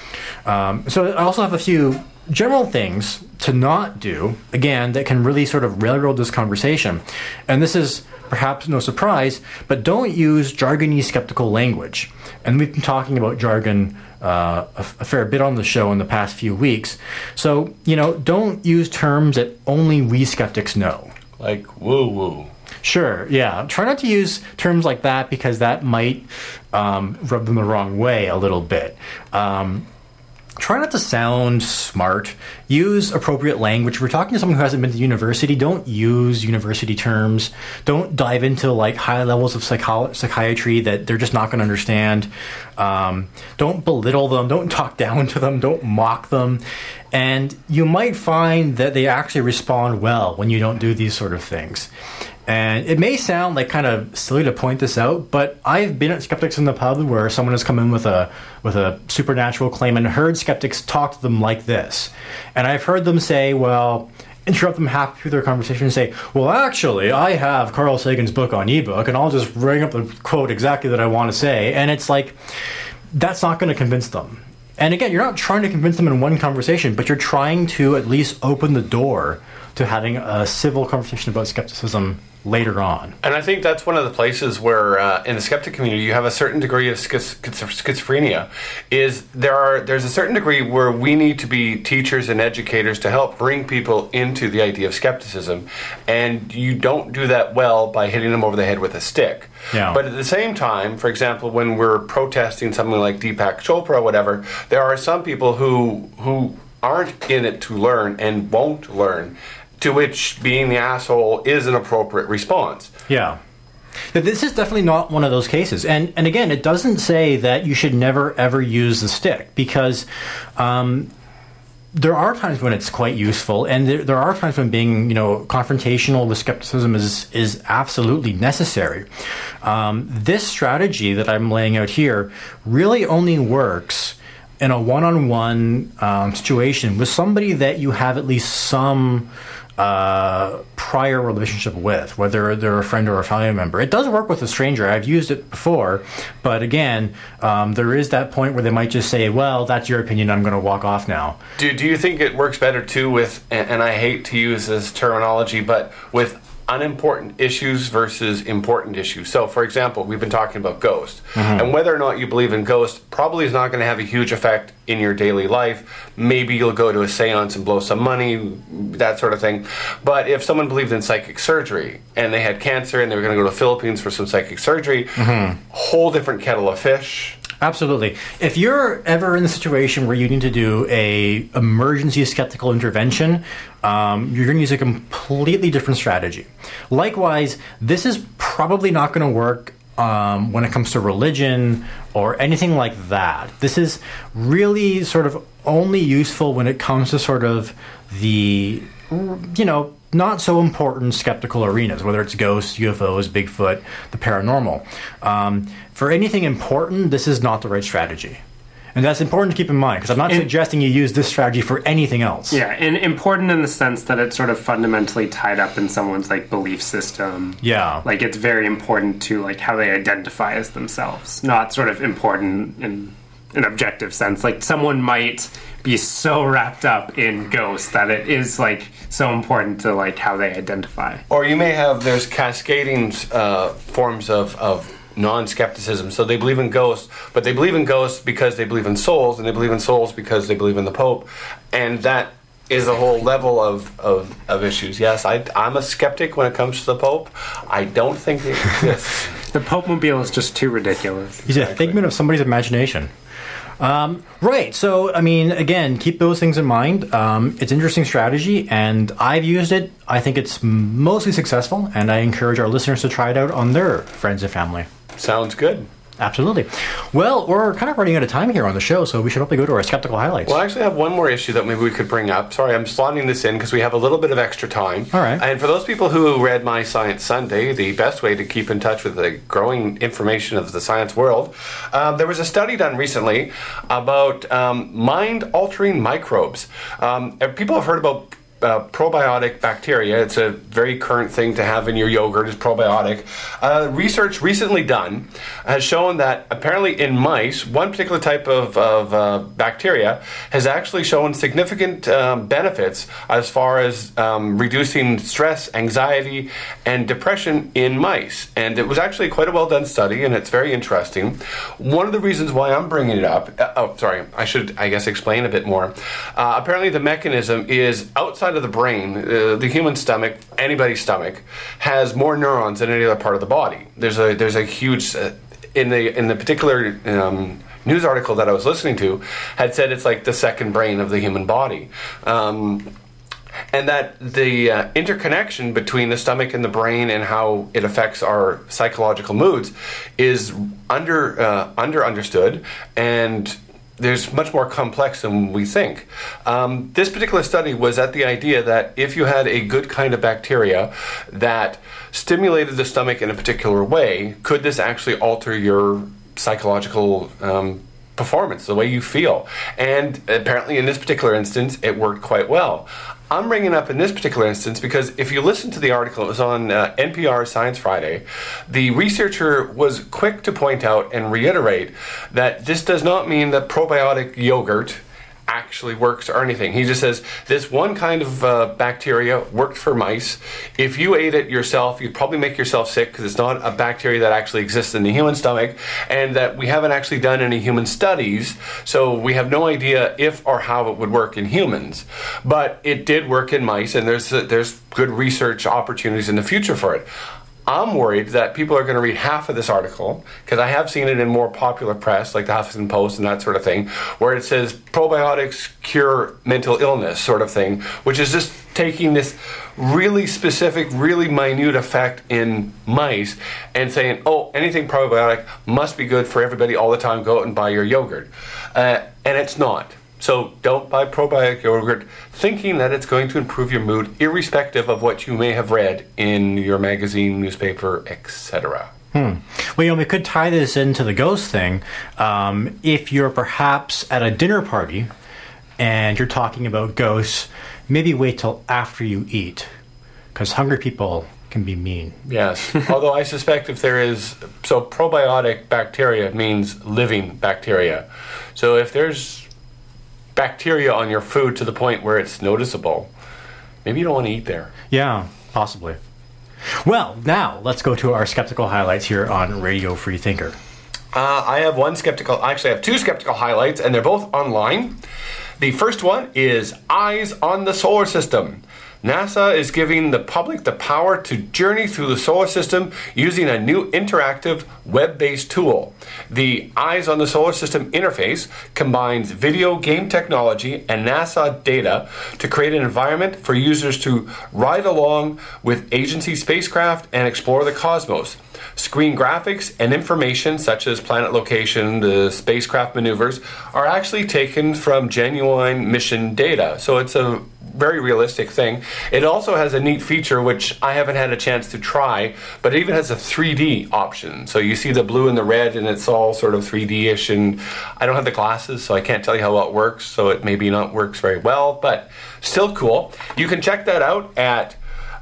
So I also have a few general things to not do, again, that can really sort of railroad this conversation. And this is perhaps no surprise, but don't use jargony skeptical language. And we've been talking about jargon a fair bit on the show in the past few weeks. So, don't use terms that only we skeptics know. Like woo-woo. Sure, yeah. Try not to use terms like that because that might rub them the wrong way a little bit. Try not to sound smart. Use appropriate language. If we're talking to someone who hasn't been to university, don't use university terms. Don't dive into high levels of psychiatry that they're just not going to understand. Don't belittle them. Don't talk down to them. Don't mock them. And you might find that they actually respond well when you don't do these sort of things. And it may sound like kind of silly to point this out, but I've been at Skeptics in the Pub where someone has come in with a supernatural claim and heard skeptics talk to them like this. And I've heard them say, interrupt them half through their conversation and say, well, actually, I have Carl Sagan's book on ebook, and I'll just bring up the quote exactly that I want to say. And it's like, that's not going to convince them. And again, you're not trying to convince them in one conversation, but you're trying to at least open the door to having a civil conversation about skepticism later on. And I think that's one of the places where in the skeptic community you have a certain degree of schizophrenia. There's a certain degree where we need to be teachers and educators to help bring people into the idea of skepticism, and you don't do that well by hitting them over the head with a stick. Yeah. But at the same time, for example, when we're protesting something like Deepak Chopra or whatever, there are some people who aren't in it to learn and won't learn. to which being the asshole is an appropriate response. Yeah. This is definitely not one of those cases. And again, it doesn't say that you should never, ever use the stick, because there are times when it's quite useful, and there are times when being, confrontational with skepticism is absolutely necessary. This strategy that I'm laying out here really only works in a one-on-one situation with somebody that you have at least some prior relationship with, whether they're a friend or a family member. It does work with a stranger. I've used it before, but again, there is that point where they might just say, well, that's your opinion, I'm going to walk off now. Do you think it works better too with, and I hate to use this terminology, but with unimportant issues versus important issues? So, for example, we've been talking about ghosts, and whether or not you believe in ghosts probably is not going to have a huge effect in your daily life. Maybe you'll go to a seance and blow some money, that sort of thing. But if someone believed in psychic surgery and they had cancer and they were going to go to the Philippines for some psychic surgery, whole different kettle of fish. Absolutely. If you're ever in the situation where you need to do a emergency skeptical intervention, you're going to use a completely different strategy. Likewise, this is probably not going to work when it comes to religion or anything like that. This is really sort of only useful when it comes to sort of the, not so important skeptical arenas, whether it's ghosts, UFOs, Bigfoot, the paranormal. For anything important, this is not the right strategy. And that's important to keep in mind, because I'm not suggesting you use this strategy for anything else. Yeah, and important in the sense that it's sort of fundamentally tied up in someone's belief system. Yeah. It's very important to how they identify as themselves, not sort of important in an objective sense. Someone might be so wrapped up in ghosts that it is so important to how they identify. Or you may have, there's cascading forms of non-skepticism. So they believe in ghosts, but they believe in ghosts because they believe in souls, and they believe in souls because they believe in the Pope. And that is a whole level of issues. Yes, I'm a skeptic when it comes to the Pope. I don't think it exists. The Pope-mobile is just too ridiculous. He's a figment of somebody's imagination. Right. So, again, keep those things in mind. It's an interesting strategy, and I've used it. I think it's mostly successful, and I encourage our listeners to try it out on their friends and family. Sounds good. Absolutely. Well, we're kind of running out of time here on the show, so we should probably go to our skeptical highlights. Well, I actually have one more issue that maybe we could bring up. Sorry, I'm slotting this in because we have a little bit of extra time. All right. And for those people who read My Science Sunday, the best way to keep in touch with the growing information of the science world, there was a study done recently about mind-altering microbes. People have heard about probiotic bacteria. It's a very current thing to have in your yogurt, is probiotic. Research recently done has shown that apparently in mice, one particular type of bacteria has actually shown significant benefits as far as reducing stress, anxiety, and depression in mice. And it was actually quite a well done study, and it's very interesting. One of the reasons why I'm bringing it up, I should explain a bit more. Apparently the mechanism is outside of the brain. The human stomach, anybody's stomach, has more neurons than any other part of the body. There's a huge in the particular news article that I was listening to had said it's like the second brain of the human body. And that the interconnection between the stomach and the brain and how it affects our psychological moods is understood, and there's much more complex than we think. This particular study was at the idea that if you had a good kind of bacteria that stimulated the stomach in a particular way, could this actually alter your psychological performance, the way you feel? And apparently in this particular instance, it worked quite well. I'm bringing up in this particular instance because if you listen to the article, it was on NPR Science Friday, the researcher was quick to point out and reiterate that this does not mean that probiotic yogurt actually works or anything. He just says this one kind of bacteria worked for mice. If you ate it yourself, you'd probably make yourself sick because it's not a bacteria that actually exists in the human stomach, and that we haven't actually done any human studies, so we have no idea if or how it would work in humans. But it did work in mice, and there's good research opportunities in the future for it. I'm worried that people are going to read half of this article, because I have seen it in more popular press, like the Huffington Post and that sort of thing, where it says probiotics cure mental illness sort of thing, which is just taking this really specific, really minute effect in mice and saying, oh, anything probiotic must be good for everybody all the time, go out and buy your yogurt. And it's not. So don't buy probiotic yogurt thinking that it's going to improve your mood, irrespective of what you may have read in your magazine, newspaper, etc. Well, we could tie this into the ghost thing. If you're perhaps at a dinner party and you're talking about ghosts, maybe wait till after you eat, because hungry people can be mean. Yes, although I suspect if there is... So probiotic bacteria means living bacteria. So if there's bacteria on your food to the point where it's noticeable, maybe you don't want to eat there. Yeah, possibly. Well, now let's go to our skeptical highlights here on Radio Free Thinker. I have two skeptical highlights, and they're both online. The first one is Eyes on the Solar System. NASA is giving the public the power to journey through the solar system using a new interactive web-based tool. The Eyes on the Solar System interface combines video game technology and NASA data to create an environment for users to ride along with agency spacecraft and explore the cosmos. Screen graphics and information such as planet location, the spacecraft maneuvers, are actually taken from genuine mission data. So it's a very realistic thing. It also has a neat feature which I haven't had a chance to try, but it even has a 3D option. So you see the blue and the red, and it's all sort of 3D-ish, and I don't have the glasses, so I can't tell you how well it works, so it maybe not works very well, but still cool. You can check that out at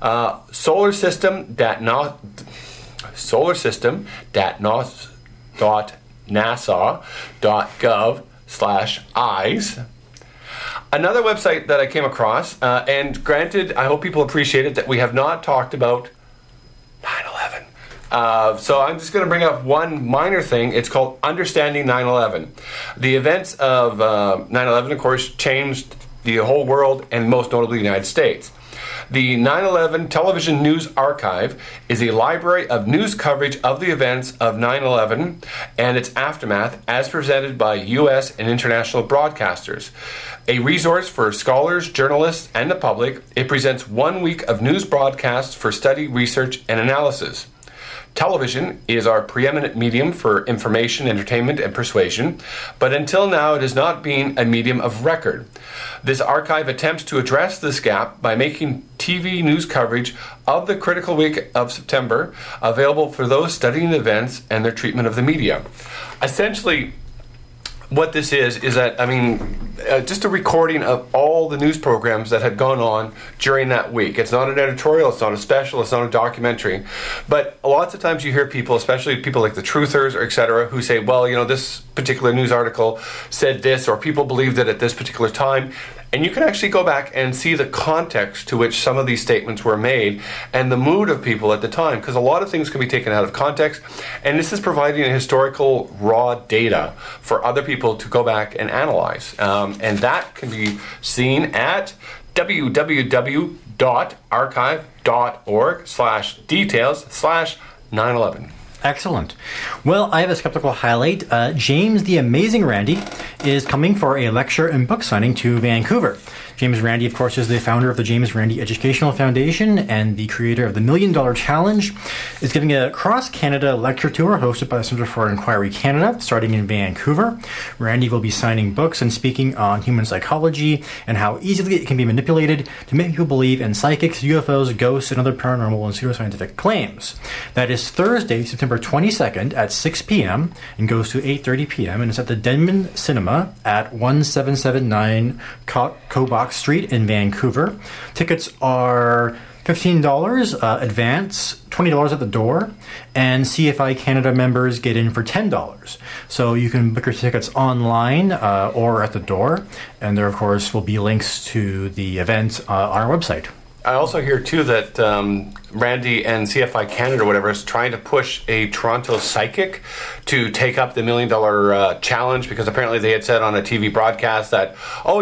solarsystems.nasa.gov/eyes. Another website that I came across, and granted, I hope people appreciate it, that we have not talked about 9/11. So I'm just going to bring up one minor thing. It's called Understanding 9/11. The events of 9/11, of course, changed the whole world, and most notably the United States. The 9/11 Television News Archive is a library of news coverage of the events of 9/11 and its aftermath as presented by U.S. and international broadcasters. A resource for scholars, journalists, and the public, it presents 1 week of news broadcasts for study, research, and analysis. Television is our preeminent medium for information, entertainment, and persuasion, but until now it has not been a medium of record. This archive attempts to address this gap by making TV news coverage of the critical week of September available for those studying events and their treatment of the media. Essentially, what this is that, just a recording of all the news programs that had gone on during that week. It's not an editorial, it's not a special, it's not a documentary. But lots of times you hear people, especially people like the truthers or etc., who say, well, this particular news article said this, or people believed it at this particular time. And you can actually go back and see the context to which some of these statements were made and the mood of people at the time, because a lot of things can be taken out of context. And this is providing a historical raw data for other people to go back and analyze. And that can be seen at www.archive.org/details/9/11. Excellent. Well, I have a skeptical highlight. James the Amazing Randi is coming for a lecture and book signing to Vancouver. James Randi, of course, is the founder of the James Randi Educational Foundation and the creator of the $1 Million Challenge, is giving a cross-Canada lecture tour hosted by the Centre for Inquiry Canada, starting in Vancouver. Randi will be signing books and speaking on human psychology and how easily it can be manipulated to make people believe in psychics, UFOs, ghosts, and other paranormal and pseudoscientific claims. That is Thursday, September 22nd at 6 p.m. and goes to 8:30 p.m. and it's at the Denman Cinema at 1779 Kobach Street in Vancouver. Tickets are $15 advance, $20 at the door, and CFI Canada members get in for $10. So you can book your tickets online or at the door, and there, of course, will be links to the event on our website. I also hear, too, that Randy and CFI Canada or whatever is trying to push a Toronto psychic to take up the $1 Million Challenge, because apparently they had said on a TV broadcast that, oh yeah,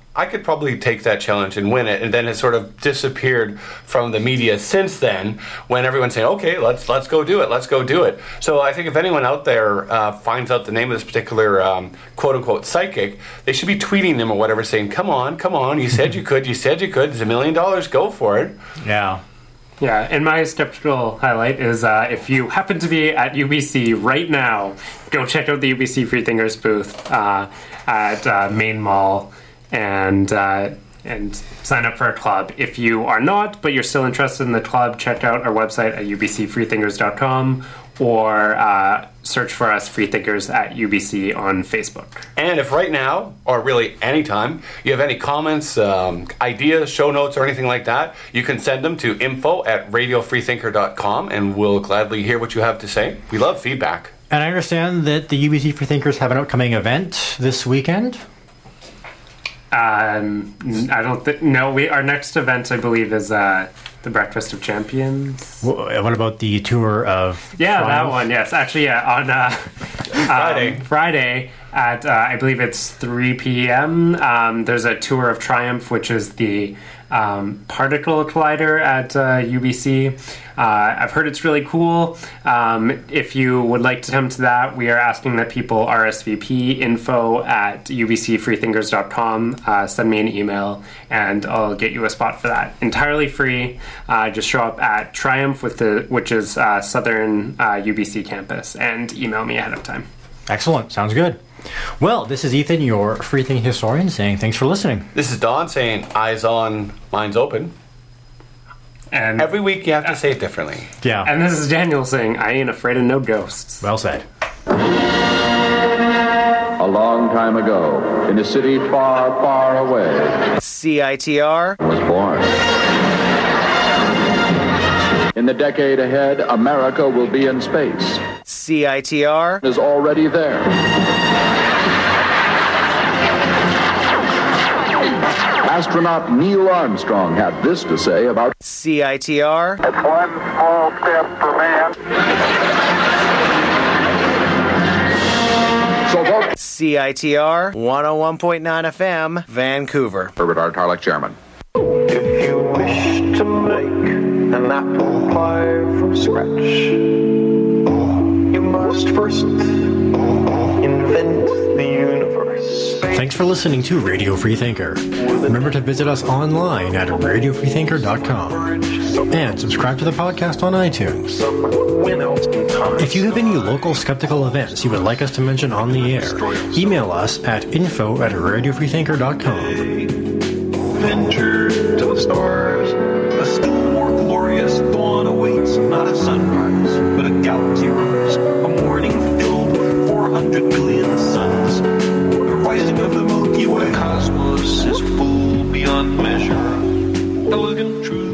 I could probably take that challenge and win it, and then it sort of disappeared from the media since then, when everyone's saying, okay, let's go do it. So I think if anyone out there finds out the name of this particular quote-unquote psychic, they should be tweeting them or whatever, saying, come on, you said you could, there's $1 million, go for it. Yeah. Yeah, and my skeptical highlight is if you happen to be at UBC right now, go check out the UBC Freethinkers booth at Main Mall and sign up for a club. If you are not, but you're still interested in the club, check out our website at ubcfreethinkers.com or search for us, Freethinkers at UBC, on Facebook. And if right now, or really anytime, you have any comments, ideas, show notes, or anything like that, you can send them to info@radiofreethinker.com, and we'll gladly hear what you have to say. We love feedback. And I understand that the UBC Freethinkers have an upcoming event this weekend. I don't think. No, our next event, I believe, is the Breakfast of Champions. What about the tour of? Yeah, Triumph? that one. Yes, actually, on Friday at I believe it's 3 p.m. There's a tour of Triumph, which is the particle collider at UBC. I've heard it's really cool. If you would like to come to that, we are asking that people RSVP info@ubcfreethinkers.com. Send me an email and I'll get you a spot for that. Entirely free. Just show up at Triumph, which is Southern UBC campus, and email me ahead of time. Excellent. Sounds good. Well, this is Ethan, your free-thinking historian, saying thanks for listening. This is Don saying eyes on, minds open. And every week you have to say it differently. Yeah. And this is Daniel saying, I ain't afraid of no ghosts. Well said. A long time ago, in a city far, far away, CITR was born. In the decade ahead, America will be in space. CITR is already there. Astronaut Neil Armstrong had this to say about CITR. It's one small step for man. So vote CITR 101.9 FM, Vancouver. Herbert R. Tarlek, Chairman. If you wish to make an apple pie from scratch, you must first invent the universe. Thanks for listening to Radio Freethinker. Remember to visit us online at radiofreethinker.com and subscribe to the podcast on iTunes. If you have any local skeptical events you would like us to mention on the air, email us at info@radiofreethinker.com. Venture to the stars. A still more glorious dawn awaits. Not a sunrise, but a galaxy rise. A morning filled with 400 billion suns. The rising of the Milky Way. The cosmos is full beyond measure. Elegant truth.